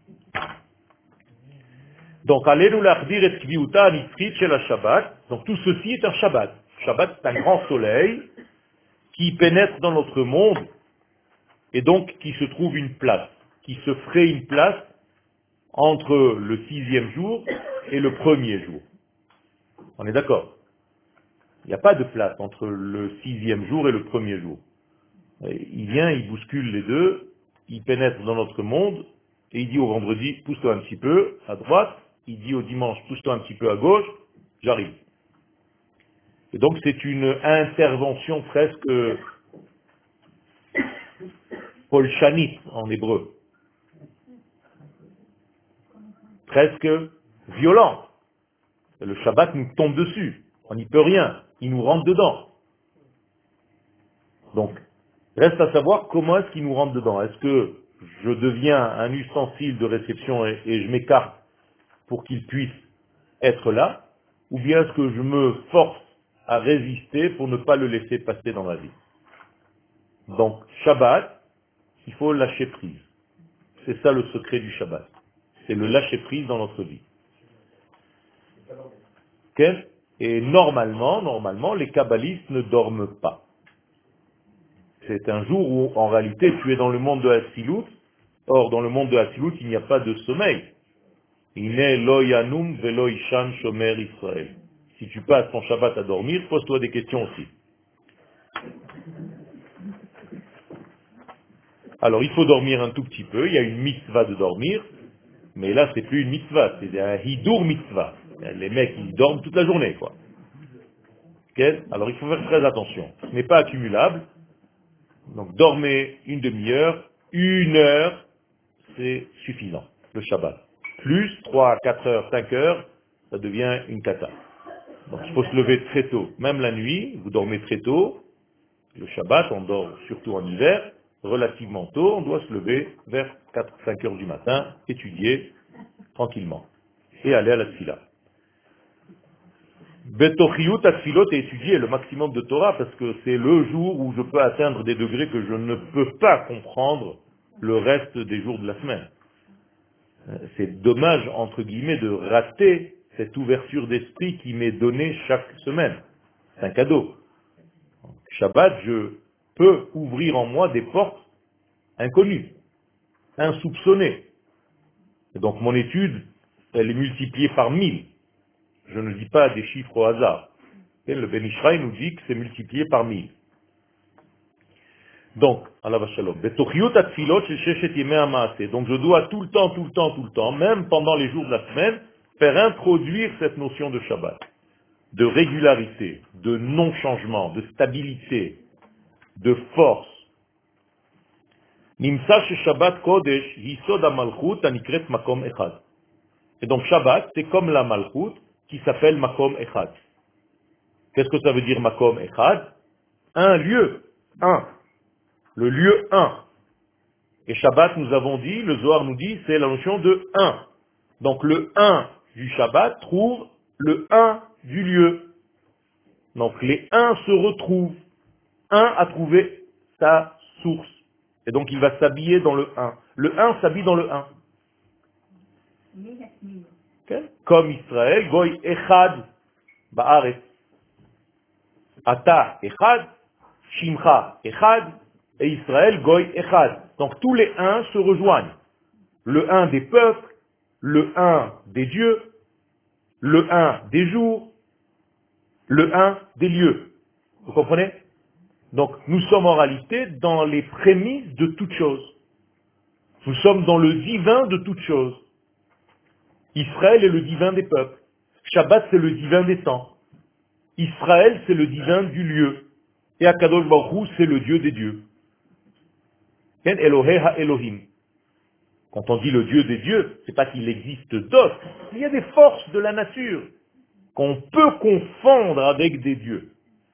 Donc, allez-nous l'achdir et tzviuta anitrit chez la Shabbat. Donc tout ceci est un Shabbat. Shabbat, c'est un grand soleil qui pénètre dans notre monde et donc qui se trouve une place, qui se ferait une place entre le sixième jour et le premier jour. On est d'accord? Il n'y a pas de place entre le sixième jour et le premier jour. Il vient, il bouscule les deux, il pénètre dans notre monde, et il dit au vendredi, pousse-toi un petit peu à droite, il dit au dimanche, pousse-toi un petit peu à gauche, j'arrive. Et donc c'est une intervention presque polchanite en hébreu. presque violente. Le Shabbat nous tombe dessus. On n'y peut rien. Il nous rentre dedans. Donc, reste à savoir comment est-ce qu'il nous rentre dedans. Est-ce que je deviens un ustensile de réception et, et je m'écarte pour qu'il puisse être là, ou bien est-ce que je me force à résister pour ne pas le laisser passer dans ma vie? Donc, Shabbat, il faut lâcher prise. C'est ça le secret du Shabbat. C'est le lâcher prise dans notre vie. Okay? Et normalement, normalement, les kabbalistes ne dorment pas. C'est un jour où, en réalité, tu es dans le monde de Hatzilut. Or, dans le monde de Hatzilut, il n'y a pas de sommeil. Ine lo yanum velo ishan shomer Israël. Si tu passes ton Shabbat à dormir, pose-toi des questions aussi. Alors, il faut dormir un tout petit peu. Il y a une mitzvah de dormir. Mais là, c'est plus une mitzvah. C'est un hidur mitzvah. Les mecs, ils dorment toute la journée, quoi. Okay? Alors, il faut faire très attention. Ce n'est pas accumulable. Donc, dormez une demi-heure, une heure, c'est suffisant, le Shabbat. Plus, trois, quatre heures, cinq heures, ça devient une cata. Donc, il faut se lever très tôt. Même la nuit, vous dormez très tôt. Le Shabbat, on dort surtout en hiver, relativement tôt. On doit se lever vers quatre, cinq heures du matin, étudier tranquillement et aller à la tfila. Betochiyut atfilot et étudier le maximum de Torah parce que c'est le jour où je peux atteindre des degrés que je ne peux pas comprendre le reste des jours de la semaine. C'est dommage, entre guillemets, de rater cette ouverture d'esprit qui m'est donnée chaque semaine. C'est un cadeau. Shabbat, je peux ouvrir en moi des portes inconnues, insoupçonnées. Et donc mon étude, elle est multipliée par mille. Je ne dis pas des chiffres au hasard. Et le Ben Ishraï nous dit que c'est multiplié par mille. Donc, Allah va shalom. Donc je dois tout le temps, tout le temps, tout le temps, même pendant les jours de la semaine, faire introduire cette notion de Shabbat, de régularité, de non-changement, de stabilité, de force. Nimsa she Shabbat Kodesh, Yisod HaMalchut, Anikret Makom Echad. Et donc Shabbat, c'est comme la Malchut, qui s'appelle Makom Echad. Qu'est-ce que ça veut dire Makom Echad? Un lieu, un. Le lieu un. Et Shabbat, nous avons dit, le Zohar nous dit, c'est la notion de un. Donc le un du Shabbat trouve le un du lieu. Donc les un se retrouvent. Un a trouvé sa source. Et donc il va s'habiller dans le un. Le un s'habille dans le un. Okay? Comme Israël, Goy Echad Ba'aret. Ata Echad, Shimcha Echad, et Israël Goy Echad. Donc tous les uns se rejoignent. Le un des peuples, le un des dieux, le un des jours, le un des lieux. Vous comprenez? Donc nous sommes en réalité dans les prémices de toutes choses. Nous sommes dans le divin de toutes choses. Israël est le divin des peuples. Shabbat, c'est le divin des temps. Israël, c'est le divin du lieu. Et Akadosh Baruch Hu, c'est le Dieu des dieux. Ken Elohé ha Elohim. Quand on dit le Dieu des dieux, c'est pas qu'il existe d'autres. Il y a des forces de la nature qu'on peut confondre avec des dieux.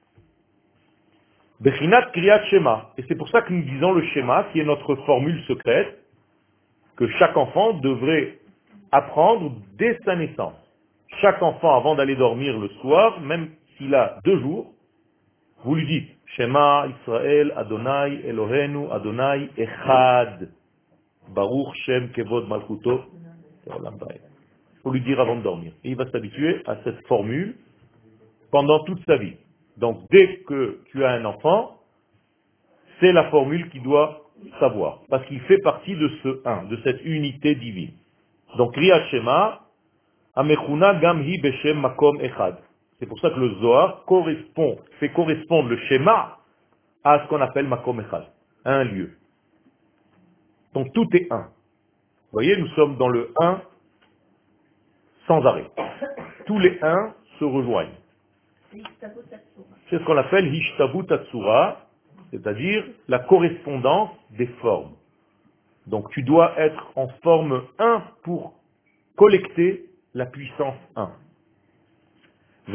Bechinat Kriyat Shema. Et c'est pour ça que nous disons le Shema, qui est notre formule secrète, que chaque enfant devrait apprendre dès sa naissance. Chaque enfant, avant d'aller dormir le soir, même s'il a deux jours, vous lui dites Shema Israël Adonai Elohenu Adonai Echad Baruch Shem Kevod Malchuto. Il faut lui dire avant de dormir. Et il va s'habituer à cette formule pendant toute sa vie. Donc dès que tu as un enfant, c'est la formule qu'il doit savoir. Parce qu'il fait partie de ce un, de cette unité divine. Donc Kriyat Shema, Amechuna Gamhi Beshem Makom Echad. C'est pour ça que le Zohar correspond, fait correspondre le schéma à ce qu'on appelle Makom Echad, un lieu. Donc tout est un. Vous voyez, nous sommes dans le un sans arrêt. Tous les uns se rejoignent. C'est ce qu'on appelle Hishtavu Tatsura, c'est-à-dire la correspondance des formes. Donc tu dois être en forme un pour collecter la puissance un. Et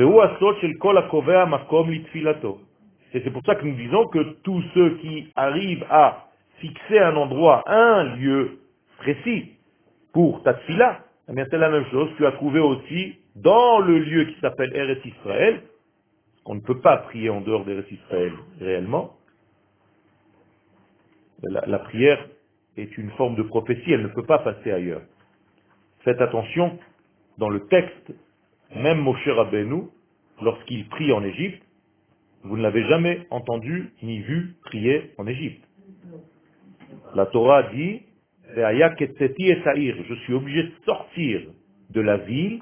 c'est pour ça que nous disons que tous ceux qui arrivent à fixer un endroit, un lieu précis pour ta tfila, eh bien c'est la même chose. Tu as trouvé aussi dans le lieu qui s'appelle Eretz Israël, on ne peut pas prier en dehors d'Eretz Israël réellement. La, la prière est une forme de prophétie, elle ne peut pas passer ailleurs. Faites attention, dans le texte, même Moshe Rabbeinu, lorsqu'il prie en Égypte, vous ne l'avez jamais entendu ni vu prier en Égypte. La Torah dit, je suis obligé de sortir de la ville,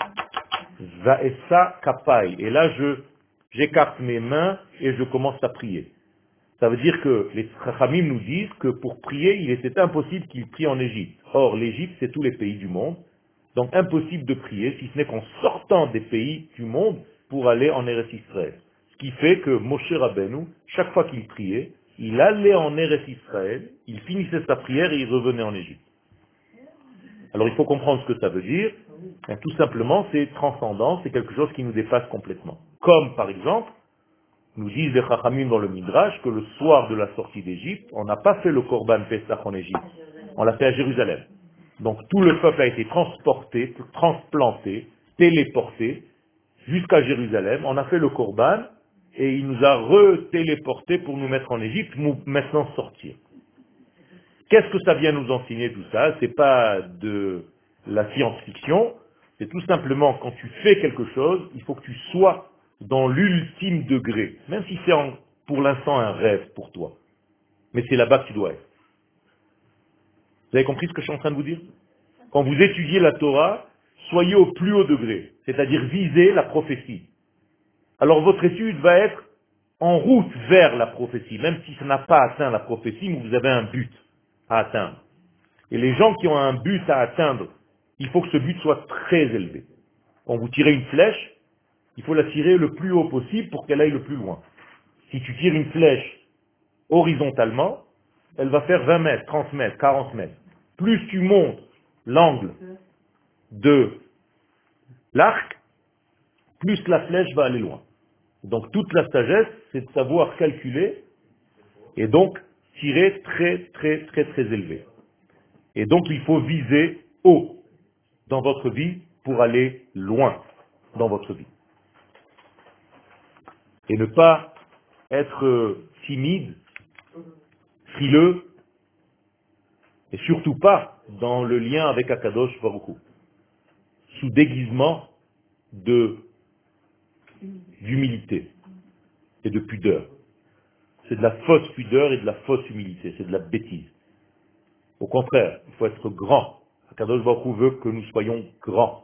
et là je j'écarte mes mains et je commence à prier. Ça veut dire que les Chachamim nous disent que pour prier, il était impossible qu'il prie en Égypte. Or, l'Égypte, c'est tous les pays du monde. Donc, impossible de prier, si ce n'est qu'en sortant des pays du monde pour aller en Eretz Israël. Ce qui fait que Moshe Rabbeinu, chaque fois qu'il priait, il allait en Eretz Israël, il finissait sa prière et il revenait en Égypte. Alors, il faut comprendre ce que ça veut dire. Et tout simplement, c'est transcendant, c'est quelque chose qui nous dépasse complètement. Comme, par exemple, nous disent les Chachamim dans le Midrash que le soir de la sortie d'Égypte, on n'a pas fait le Korban Pesach en Égypte, on l'a fait à Jérusalem. Donc tout le peuple a été transporté, transplanté, téléporté jusqu'à Jérusalem. On a fait le Korban et il nous a re-téléporté pour nous mettre en Égypte, nous maintenant sortir. Qu'est-ce que ça vient nous enseigner tout ça? C'est pas de la science-fiction, c'est tout simplement quand tu fais quelque chose, il faut que tu sois dans l'ultime degré, même si c'est en, pour l'instant un rêve pour toi. Mais c'est là-bas que tu dois être. Vous avez compris ce que je suis en train de vous dire? Quand vous étudiez la Torah, soyez au plus haut degré, c'est-à-dire visez la prophétie. Alors votre étude va être en route vers la prophétie, même si ça n'a pas atteint la prophétie, mais vous avez un but à atteindre. Et les gens qui ont un but à atteindre, il faut que ce but soit très élevé. Quand vous tirez une flèche, il faut la tirer le plus haut possible pour qu'elle aille le plus loin. Si tu tires une flèche horizontalement, elle va faire vingt mètres, trente mètres, quarante mètres. Plus tu montes l'angle de l'arc, plus la flèche va aller loin. Donc toute la sagesse, c'est de savoir calculer et donc tirer très très très très élevé. Et donc il faut viser haut dans votre vie pour aller loin dans votre vie. Et ne pas être timide, frileux, et surtout pas dans le lien avec Akadosh Baruch Hu, sous déguisement de d'humilité et de pudeur. C'est de la fausse pudeur et de la fausse humilité, c'est de la bêtise. Au contraire, il faut être grand. Akadosh Baruch Hu veut que nous soyons grands.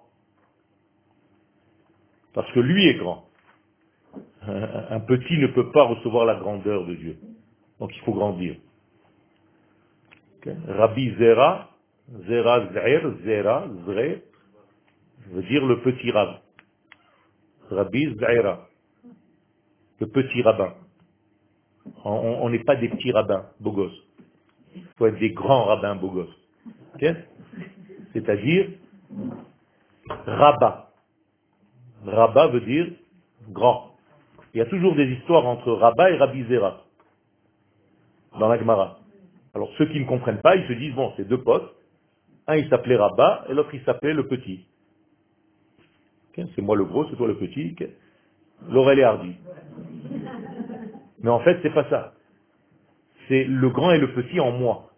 Parce que lui est grand. Un petit ne peut pas recevoir la grandeur de Dieu. Donc il faut grandir. Okay. Rabbi Zera, Zera Zera, Zera, Zre, veut dire le petit rabbin. Rabbi Zera, le petit rabbin. On n'est pas des petits rabbins, beaux gosses. Il faut être des grands rabbins, beaux gosses. Okay. C'est-à-dire, Rabba. Rabba veut dire grand. Il y a toujours des histoires entre Rabba et Rabbi Zera dans la Gemara. Alors ceux qui ne comprennent pas, ils se disent, bon, c'est deux potes. Un, il s'appelait Rabba, et l'autre, il s'appelait le petit. Okay, c'est moi le gros, c'est toi le petit. Okay. Laurel et Hardy. Mais en fait, c'est pas ça. C'est le grand et le petit en moi.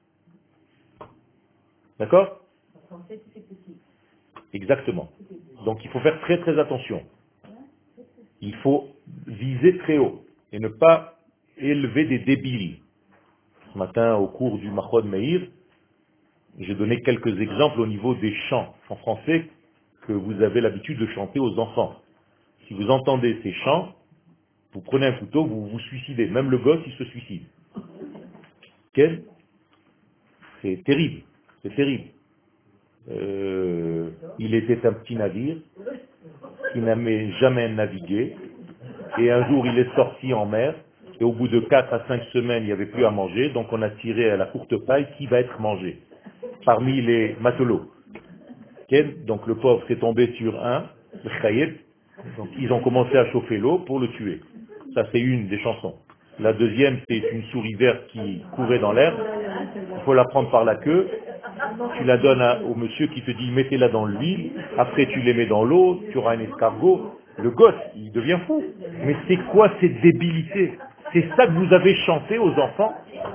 D'accord? En fait, c'est petit. Exactement. Donc il faut faire très très attention. Il faut viser très haut et ne pas élever des débiles. Ce matin, au cours du Machod Meir, j'ai donné quelques exemples au niveau des chants en français que vous avez l'habitude de chanter aux enfants. Si vous entendez ces chants, vous prenez un couteau, vous vous suicidez. Même le gosse, il se suicide. Quel? C'est terrible. C'est terrible. Euh, il était un petit navire qui n'avait jamais navigué. Et un jour, il est sorti en mer. Et au bout de quatre à cinq semaines, il n'y avait plus à manger. Donc on a tiré à la courte paille qui va être mangé parmi les matelots. Ken, donc le pauvre s'est tombé sur un, le Chayeb, donc ils ont commencé à chauffer l'eau pour le tuer. Ça c'est une des chansons. La deuxième, c'est une souris verte qui courait dans l'herbe. Il faut la prendre par la queue. Tu la donnes à- au monsieur qui te dit mettez-la dans l'huile. Après tu les mets dans l'eau, tu auras un escargot. Le gosse, il devient fou. Mais c'est quoi cette débilité? C'est ça que vous avez chanté aux enfants?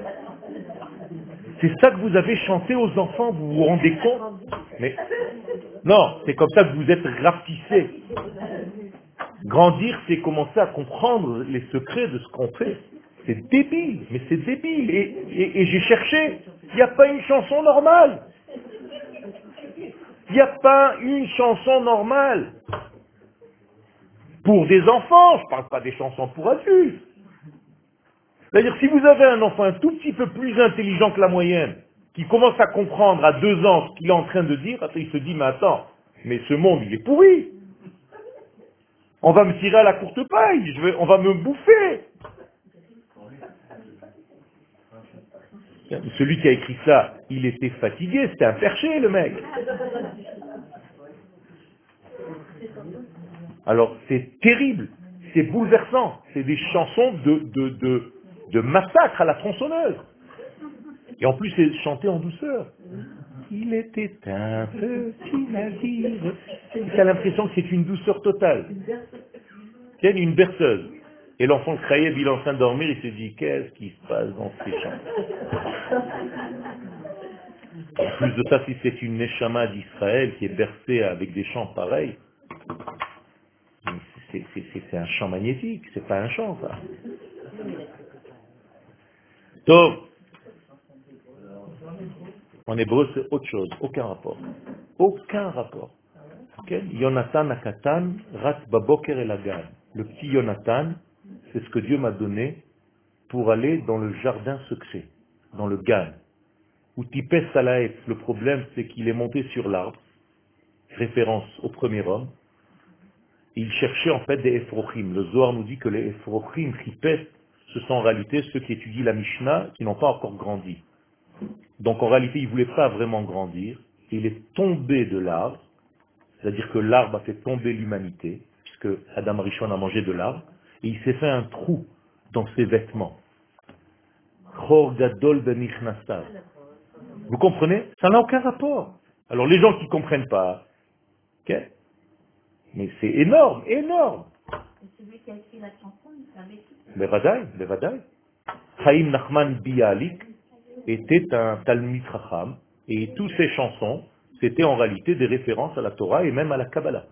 C'est ça que vous avez chanté aux enfants? Vous vous rendez compte? Mais non, c'est comme ça que vous êtes rapetissés. Grandir, c'est commencer à comprendre les secrets de ce qu'on fait. C'est débile, mais c'est débile. Et, et- et j'ai cherché, il n'y a pas une chanson normale. Il n'y a pas une chanson normale. Pour des enfants, je ne parle pas des chansons pour adultes. C'est-à-dire, si vous avez un enfant un tout petit peu plus intelligent que la moyenne, qui commence à comprendre à deux ans ce qu'il est en train de dire, après il se dit, mais attends, mais ce monde, il est pourri. On va me tirer à la courte paille, je vais, on va me bouffer. Celui qui a écrit ça, il était fatigué, c'était un perché, le mec. Alors, c'est terrible, c'est bouleversant. C'est des chansons de, de, de, de massacre à la tronçonneuse. Et en plus, c'est chanté en douceur. Il était un petit navire. Tu as l'impression que c'est une douceur totale. Tiens, une berceuse. Et l'enfant Kraïeb, il est en train de dormir, il se dit, qu'est-ce qui se passe dans ces chants? En plus de ça, si c'est une Neshama d'Israël qui est bercée avec des chants pareils, c'est c'est- c'est- c'est un chant magnétique, c'est pas un chant, ça. Donc, en hébreu, c'est autre chose, aucun rapport. Aucun rapport. Ok? Yonatan Akatan, Rat Baboker et Lagan. Le petit Yonatan, c'est ce que Dieu m'a donné pour aller dans le jardin secret, dans le Gan. Ou Tipes Salaet, le problème c'est qu'il est monté sur l'arbre, référence au premier homme, et il cherchait en fait des Ephrochim. Le Zohar nous dit que les Ephrochim, Tipes, ce sont en réalité ceux qui étudient la Mishnah, qui n'ont pas encore grandi. Donc en réalité, il ne voulait pas vraiment grandir, et il est tombé de l'arbre, c'est-à-dire que l'arbre a fait tomber l'humanité, puisque Adam Rishon a mangé de l'arbre, et il s'est fait un trou dans ses vêtements. Chor gadol benichnasav. Vous comprenez? Ça n'a aucun rapport. Alors les gens qui ne comprennent pas, ok, mais c'est énorme, énorme. Et celui qui a écrit la chanson, il savait tout. Bevadaï, Bevadaï. Chaim Nachman Bialik était un Talmid Chacham, et toutes ses chansons, c'était en réalité des références à la Torah et même à la Kabbalah.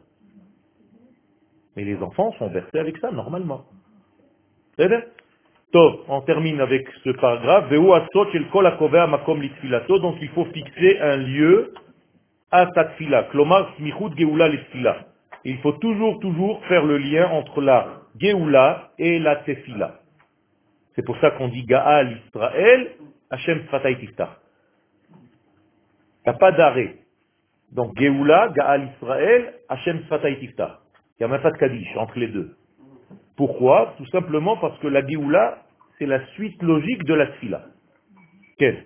Mais les enfants sont versés avec ça, normalement. C'est bien? Top, on termine avec ce paragraphe. Veu asot shel kol hakovea makom litfilato. Donc il faut fixer un lieu à ta tfila. Klomar smichut geoula litfila. Il faut toujours, toujours faire le lien entre la geoula et la tefila. C'est pour ça qu'on dit Gaal Israël, Hashem Sfatay Tiftach. Il n'y a pas d'arrêt. Donc geoula, Gaal Israël, Hashem Sfatay Tiftach. Il n'y a même pas de Kaddish entre les deux. Pourquoi? Tout simplement parce que la Géoula, c'est la suite logique de la Tfila. Quel?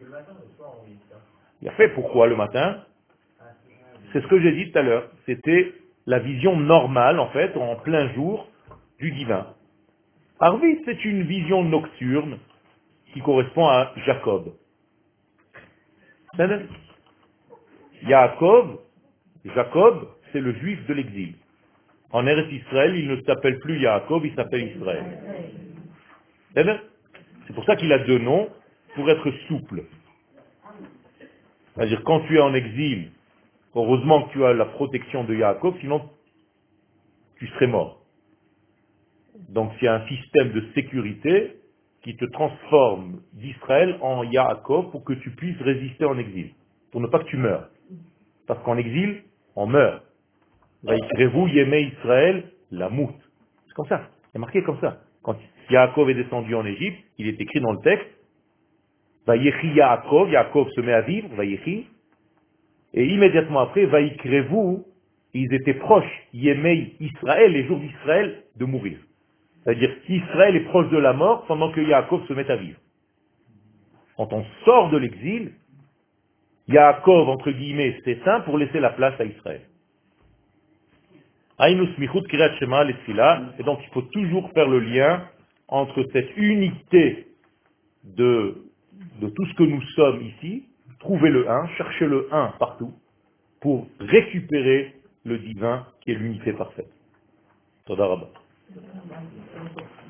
Il a fait pourquoi le matin? C'est ce que j'ai dit tout à l'heure. C'était la vision normale, en fait, en plein jour, du divin. Arvid, c'est une vision nocturne qui correspond à Jacob. Jacob, Jacob, c'est le juif de l'exil. En Eretz Israël, il ne s'appelle plus Jacob, il s'appelle Israël. C'est pour ça qu'il a deux noms, pour être souple. C'est-à-dire, quand tu es en exil, heureusement que tu as la protection de Jacob, sinon tu serais mort. Donc c'est un système de sécurité qui te transforme d'Israël en Jacob pour que tu puisses résister en exil, pour ne pas que tu meurs. Parce qu'en exil, on meurt. Vaïkrevou Yemé Israël, la moute. C'est comme ça, c'est marqué comme ça. Quand Jacob est descendu en Égypte, il est écrit dans le texte, Vaïechi Yaakov, Yaakov se met à vivre, Vaïechi, et immédiatement après, Vaïkrevou, ils étaient proches, Yemei Israël, les jours d'Israël, de mourir. C'est-à-dire qu'Israël est proche de la mort pendant que Yaakov se met à vivre. Quand on sort de l'exil, Yaakov, entre guillemets, c'est saint pour laisser la place à Israël. Aïnus michut kirat shema letfila, et donc il faut toujours faire le lien entre cette unité de, de tout ce que nous sommes ici, trouver le un, chercher le un partout, pour récupérer le divin qui est l'unité parfaite. Toda Rabba.